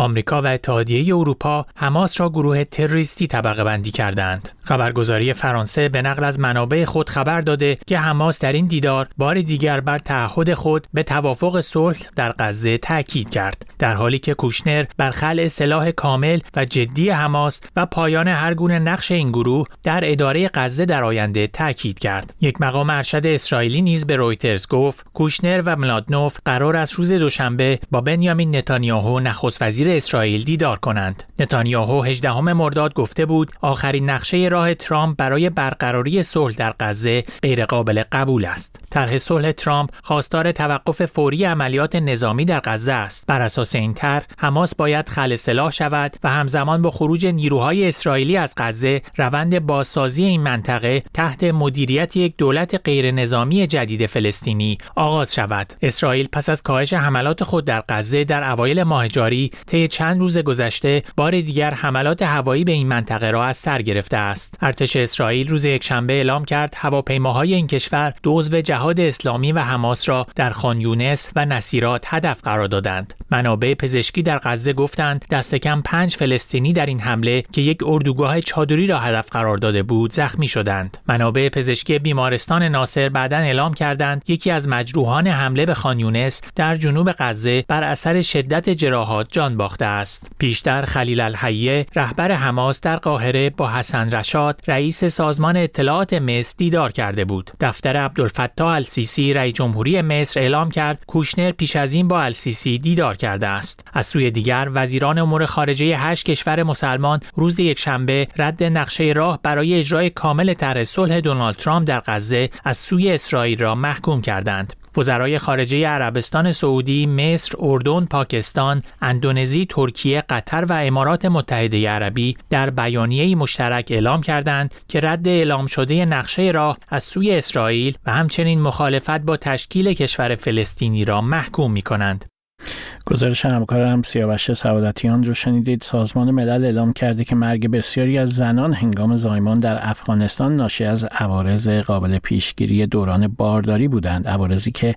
آمریکا و اتحادیه اروپا حماس را گروه تروریستی طبقه بندی کردند. خبرگزاری فرانسه به نقل از منابع خود خبر داده که حماس در این دیدار بار دیگر بر تعهد خود به توافق صلح در غزه تاکید کرد، در حالی که کوشنر بر خلع سلاح کامل و جدی حماس و پایان هر گونه نقش این گروه در اداره غزه در آینده تاکید کرد. یک مقام ارشد اسرائیلی نیز به رویترز گفت کوشنر و ملادنوف قرار است روز دوشنبه با بنیامین نتانیاهو نخست وزیر اسرائیل دیدار کنند. نتانیاهو 18 مرداد گفته بود آخرین نقشه راه ترامپ برای برقراری صلح در غزه غیرقابل قبول است. طرح صلح ترامپ خواستار توقف فوری عملیات نظامی در غزه است. بر اساس این طرح حماس باید خلع سلاح شود و همزمان با خروج نیروهای اسرائیلی از غزه روند بازسازی این منطقه تحت مدیریت یک دولت غیر نظامی جدید فلسطینی آغاز شود. اسرائیل پس از کاهش حملات خود در غزه در اوایل ماه جاری طی چند روز گذشته بار دیگر حملات هوایی به این منطقه را از سر گرفته است. ارتش اسرائیل روز یکشنبه اعلام کرد هواپیماهای این کشور دو عضو جهاد اسلامی و حماس را در خان یونس و نصیرات هدف قرار دادند. منابع پزشکی در غزه گفتند دست کم 5 فلسطینی در این حمله که یک اردوگاه چادری را هدف قرار داده بود زخمی شدند. منابع پزشکی بیمارستان ناصر بعداً اعلام کردند یکی از مجروحان حمله به خان یونس در جنوب غزه بر اثر شدت جراحات جان باخته است. پیشتر خلیل الحیه رهبر حماس در قاهره با حسن رشاد رئیس سازمان اطلاعات مصر دیدار کرده بود. دفتر عبدالفتاح السیسی رئیس جمهوری مصر اعلام کرد کوشنر پیش از این با السیسی دیدار کرده است. از سوی دیگر وزیران امور خارجه 8 کشور مسلمان روز یکشنبه رد نقشه راه برای اجرای کامل طرح صلح دونالد ترامپ در غزه از سوی اسرائیل را محکوم کردند. وزرای خارجه عربستان سعودی، مصر، اردن، پاکستان، اندونزی، ترکیه، قطر و امارات متحده عربی در بیانیه‌ای مشترک اعلام کردند که رد اعلام شده نقشه راه از سوی اسرائیل و همچنین مخالفت با تشکیل کشور فلسطینی را محکوم می‌کنند. گزارش همکارم سیاوش سعادتیان رو شنیدید. سازمان ملل اعلام کرده که مرگ بسیاری از زنان هنگام زایمان در افغانستان ناشی از عوارض قابل پیشگیری دوران بارداری بودند، عوارضی که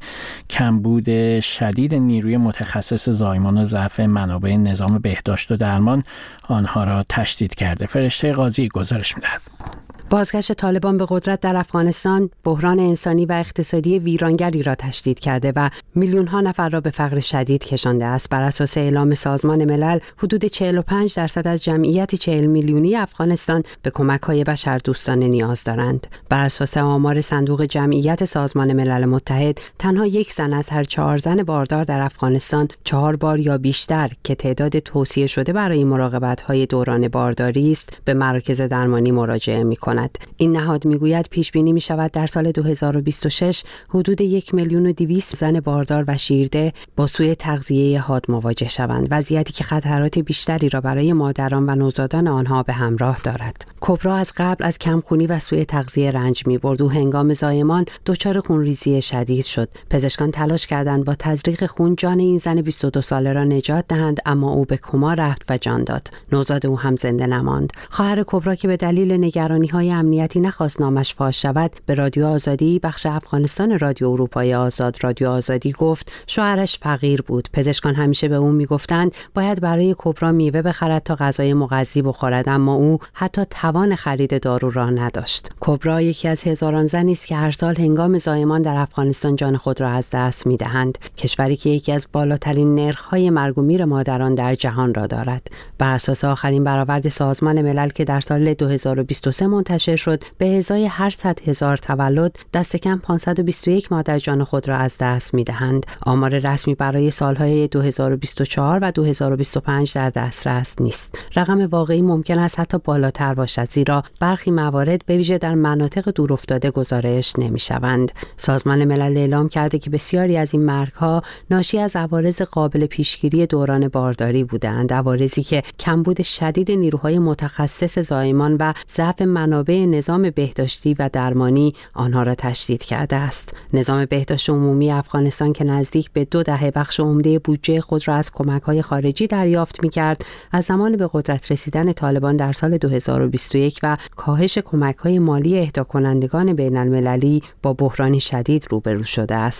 کمبود شدید نیروی متخصص زایمان و ضعف منابع نظام بهداشت و درمان آنها را تشدید کرده. فرشته قاضی گزارش می‌دهد. بازگشت طالبان به قدرت در افغانستان بحران انسانی و اقتصادی ویرانگری را تشدید کرده و میلیون‌ها نفر را به فقر شدید کشانده است. بر اساس اعلام سازمان ملل حدود 45% از جمعیت 40 میلیونی افغانستان به کمک‌های بشردوستانه نیاز دارند. بر اساس آمار صندوق جمعیت سازمان ملل متحد تنها یک زن از هر 4 زن باردار در افغانستان 4 بار یا بیشتر که تعداد توصیه شده برای مراقبت‌های دوران بارداری است به مراکز درمانی مراجعه می‌کند. این نهاد میگوید پیش بینی می شود در سال 2026 حدود 1,200,000 زن باردار و شیرده با سوء تغذیه حاد مواجه شوند، وضعیتی که خطرات بیشتری را برای مادران و نوزادان آنها به همراه دارد. کبرا از قبل از کمخونی و سوء تغذیه رنج می‌برد و هنگام زایمان دچار خونریزی شدید شد. پزشکان تلاش کردند با تزریق خون جان این زن 22 ساله را نجات دهند، اما او به کما رفت و جان داد. نوزاد او هم زنده نماند. خواهر کبرا که به دلیل نگرانی‌های امنیتی نخواست نامش فاش شود، به رادیو آزادی بخش افغانستان رادیو اروپای آزاد رادیو آزادی گفت شوهرش فقیر بود. پزشکان همیشه به او میگفتند باید برای کبرا میوه بخرد تا غذای مغذی بخورد، اما او حتی توان خرید دارو را نداشت. کبرا یکی از هزاران زنی است که هر سال هنگام زایمان در افغانستان جان خود را از دست میدهند، کشوری که یکی از بالاترین نرخ‌های مرگ و میر مادران در جهان را دارد. بر اساس آخرین برآورد سازمان ملل که در سال 2023 منتشر شد، به ازای هر 100,000 تولد دست کم 521 مادر جان خود را از دست می‌دهند. آمار رسمی برای سالهای 2024 و 2025 در دسترس نیست. رقم واقعی ممکن است حتی بالاتر باشد، زیرا برخی موارد به ویژه در مناطق دورافتاده گزارش نمی‌شوند. سازمان ملل اعلام کرده که بسیاری از این مرگ‌ها ناشی از عوارض قابل پیشگیری دوران بارداری بودند، عوارضی که کمبود شدید نیروهای متخصص زایمان و ضعف منابع نظام بهداشتی و درمانی آنها را تشدید کرده است. نظام بهداشت عمومی افغانستان که نزدیک به 2 دهه بخش عمده بودجه خود را از کمک‌های خارجی دریافت می‌کرد، از زمان به قدرت رسیدن طالبان در سال 2021 و کاهش کمک‌های مالی اهدا کنندگان بین‌المللی با بحرانی شدید روبرو شده است.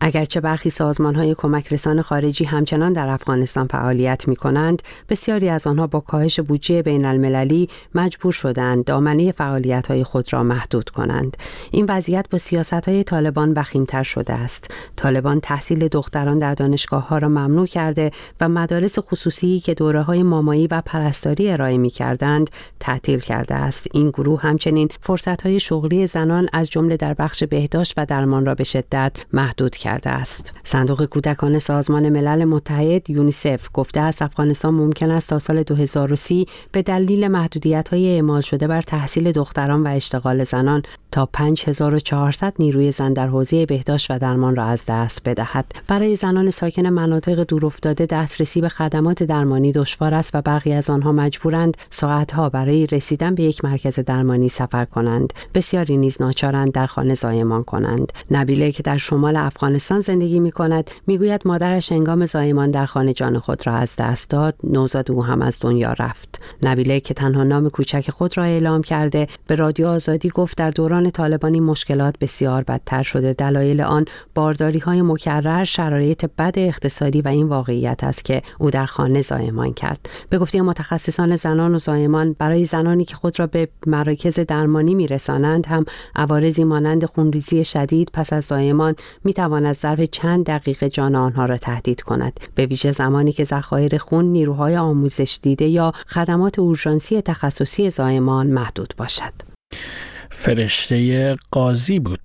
اگرچه برخی سازمان‌های کمک رسان خارجی همچنان در افغانستان فعالیت می‌کنند، بسیاری از آنها با کاهش بودجه بین‌المللی مجبور شدند دامنه فعالیت‌های خود را محدود کنند. این وضعیت با سیاست‌های طالبان وخیم‌تر شده است. طالبان تحصیل دختران در دانشگاه‌ها را ممنوع کرده و مدارس خصوصی که دوره‌های مامایی و پرستاری ارائه می‌کردند تعطیل کرده است. این گروه همچنین فرصت‌های شغلی زنان از جمله در بخش بهداشت و درمان را به شدت محدود کرده است. صندوق کودکان سازمان ملل متحد یونیسف گفته است افغانستان ممکن است تا سال 2030 به دلیل محدودیت‌های اعمال شده بر تحصیل دختران و اشتغال زنان تا 5400 نیروی زن در حوزه بهداشت و درمان را از دست بدهد. برای زنان ساکن مناطق دورافتاده دسترسی به خدمات درمانی دشوار است و برخی از آنها مجبورند ساعتها برای رسیدن به یک مرکز درمانی سفر کنند. بسیاری نیز ناچارند در خانه زایمان کنند. نبیله که در شمال افغانستان زندگی می‌کند میگوید مادرش هنگام زایمان در خانه جان خود را از دست داد، نوزاد او هم از دنیا رفت. نبیله که تنها نام کوچک خود را اعلام کرده به رادیو آزادی گفت در دوران طالبانی مشکلات بسیار بدتر شده. دلایل آن بارداری‌های مکرر، شرایط بد اقتصادی و این واقعیت است که او در خانه زایمان کرد. به گفته متخصصان زنان و زایمان، برای زنانی که خود را به مراکز درمانی می‌رسانند هم عوارضی مانند خونریزی شدید پس از زایمان می‌تواند ظرف چند دقیقه جان آنها را تهدید کند، به ویژه زمانی که ذخایر خون، نیروهای آموزش دیده یا خدمات اورژانسی تخصصی زایمان محدود باشد. فرشته قاضی بود.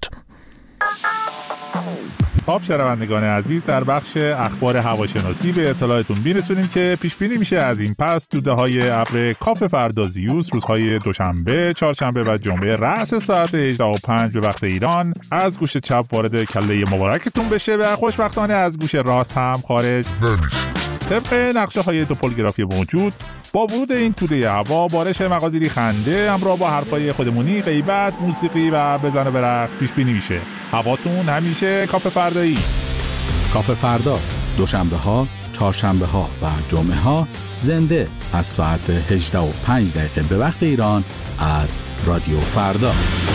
خب شنوندگان عزیز، در بخش اخبار هواشناسی به اطلاعتون میرسونیم که پیش بینی میشه از این پس دوده‌های ابر کاف فردازیوس روزهای دوشنبه، چهارشنبه و جمعه رأس ساعت 18:05 به وقت ایران از گوش چپ وارد کله مبارکتون بشه و خوشبختانه از گوش راست هم خارج نمیشه. طبق نقشه‌های توپولگرافی موجود، با ورود این توده هوا بارش مقادیری خنده همراه با حرفای خودمونی، غیبت، موسیقی و بزن و برقص پیش بینی میشه. هواتون همیشه کاف فردایی. کاف فردا دوشنبه ها، چهارشنبه ها و جمعه ها زنده از ساعت 18:05 به وقت ایران از رادیو فردا.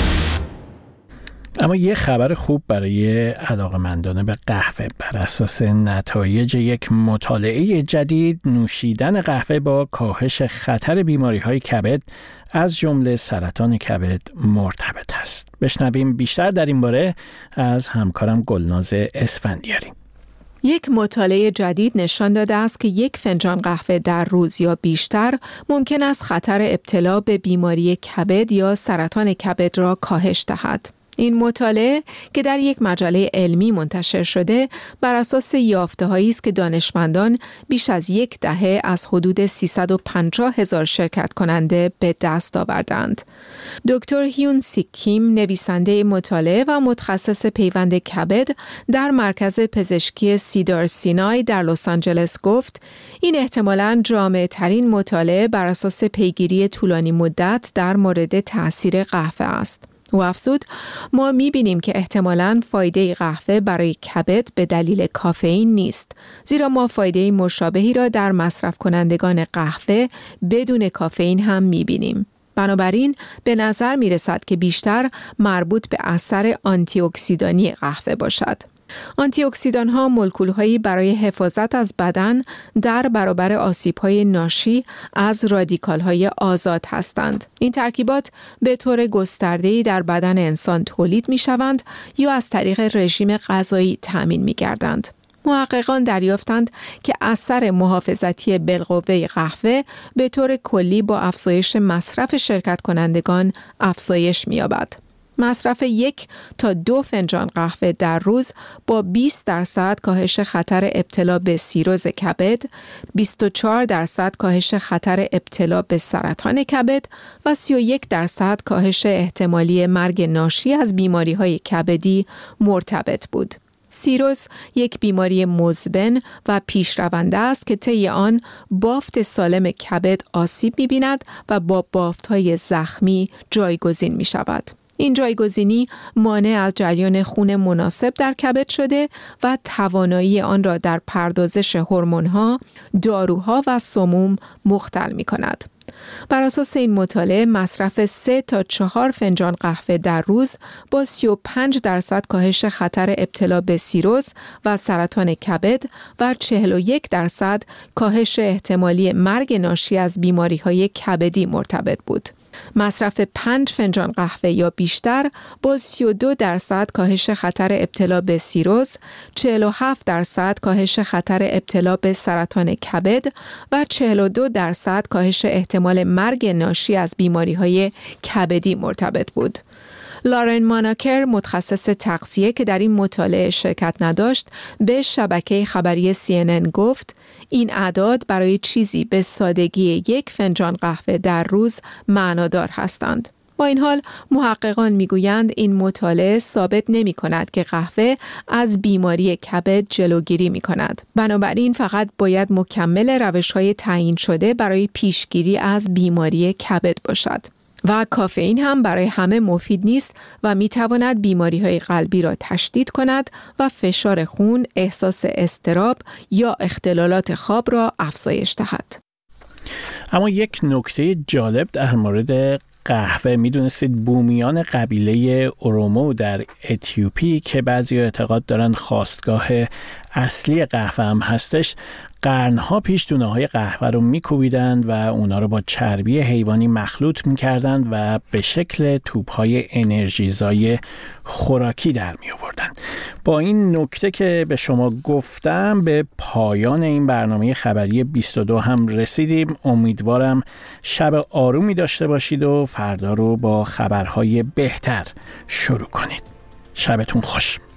اما یه خبر خوب برای علاقه‌مندان به قهوه. بر اساس نتایج یک مطالعه جدید، نوشیدن قهوه با کاهش خطر بیماری‌های کبد از جمله سرطان کبد مرتبط است. بشنویم بیشتر در این باره از همکارم گلناز اسفندیاری. یک مطالعه جدید نشان داده است که یک فنجان قهوه در روز یا بیشتر ممکن است خطر ابتلا به بیماری کبد یا سرطان کبد را کاهش دهد. این مطالعه که در یک مجله علمی منتشر شده بر اساس یافته‌هایی است که دانشمندان بیش از یک دهه از حدود 350,000 شرکت کننده به دست آوردند. دکتر هیون سیک کیم، نویسنده مطالعه و متخصص پیوند کبد در مرکز پزشکی سیدار سینای در لس آنجلس گفت این احتمالاً جامع‌ترین مطالعه بر اساس پیگیری طولانی مدت در مورد تأثیر قهوه است. او افزود ما می‌بینیم که احتمالاً فایده قهوه برای کبد به دلیل کافئین نیست، زیرا ما فایده مشابهی را در مصرف کنندگان قهوه بدون کافئین هم می‌بینیم. بنابراین به نظر می‌رسد که بیشتر مربوط به اثر آنتی اکسیدانی قهوه باشد. آنتی اکسیدان ها مولکول‌هایی برای حفاظت از بدن در برابر آسیب‌های ناشی از رادیکال‌های آزاد هستند. این ترکیبات به طور گسترده‌ای در بدن انسان تولید می‌شوند یا از طریق رژیم غذایی تأمین می‌گردند. محققان دریافتند که اثر محافظتی بالقوه قهوه به طور کلی با افزایش مصرف شرکت کنندگان افزایش می‌یابد. مصرف 1 تا 2 فنجان قهوه در روز با 20% کاهش خطر ابتلا به سیروز کبد، 24% کاهش خطر ابتلا به سرطان کبد و 31% کاهش احتمالی مرگ ناشی از بیماری‌های کبدی مرتبط بود. سیروز یک بیماری مزمن و پیشرونده است که طی آن بافت سالم کبد آسیب می‌بیند و با بافت‌های زخمی جایگزین می‌شود. این جایگزینی مانع از جریان خون مناسب در کبد شده و توانایی آن را در پردازش هورمون‌ها، داروها و سموم مختل می‌کند. بر اساس این مطالعه مصرف 3 تا 4 فنجان قهوه در روز با 35% کاهش خطر ابتلا به سیروز و سرطان کبد و 41% کاهش احتمالی مرگ ناشی از بیماری‌های کبدی مرتبط بود. مصرف 5 فنجان قهوه یا بیشتر با 32% کاهش خطر ابتلا به سیروز، 47% کاهش خطر ابتلا به سرطان کبد و 42% کاهش احتمال مرگ ناشی از بیماری‌های کبدی مرتبط بود. لارن ماناکر، متخصص تغذیه که در این مطالعه شرکت نداشت، به شبکه خبری CNN گفت این اعداد برای چیزی به سادگی 1 فنجان قهوه در روز معنادار هستند. با این حال محققان میگویند این مطالعه ثابت نمی کند که قهوه از بیماری کبد جلوگیری می کند. بنابراین فقط باید مکمل روش‌های تعیین شده برای پیشگیری از بیماری کبد باشد. و کافئین هم برای همه مفید نیست و می تواند بیماری‌های قلبی را تشدید کند و فشار خون، احساس اضطراب یا اختلالات خواب را افزایش دهد. اما یک نکته جالب در مورد قهوه، میدونستید بومیان قبیله اورومو در اتیوپی که بعضی اعتقاد دارن خاستگاه اصلی قهوه هم هستش، قرنها پیش دونه‌های قهوه رو میکوبیدند و اونا رو با چربی حیوانی مخلوط میکردند و به شکل توپ‌های انرژیزای خوراکی در میآوردن. با این نکته که به شما گفتم به پایان این برنامه خبری 22 هم رسیدیم. امیدوارم شب آرومی داشته باشید و فردا رو با خبرهای بهتر شروع کنید. شبتون خوش.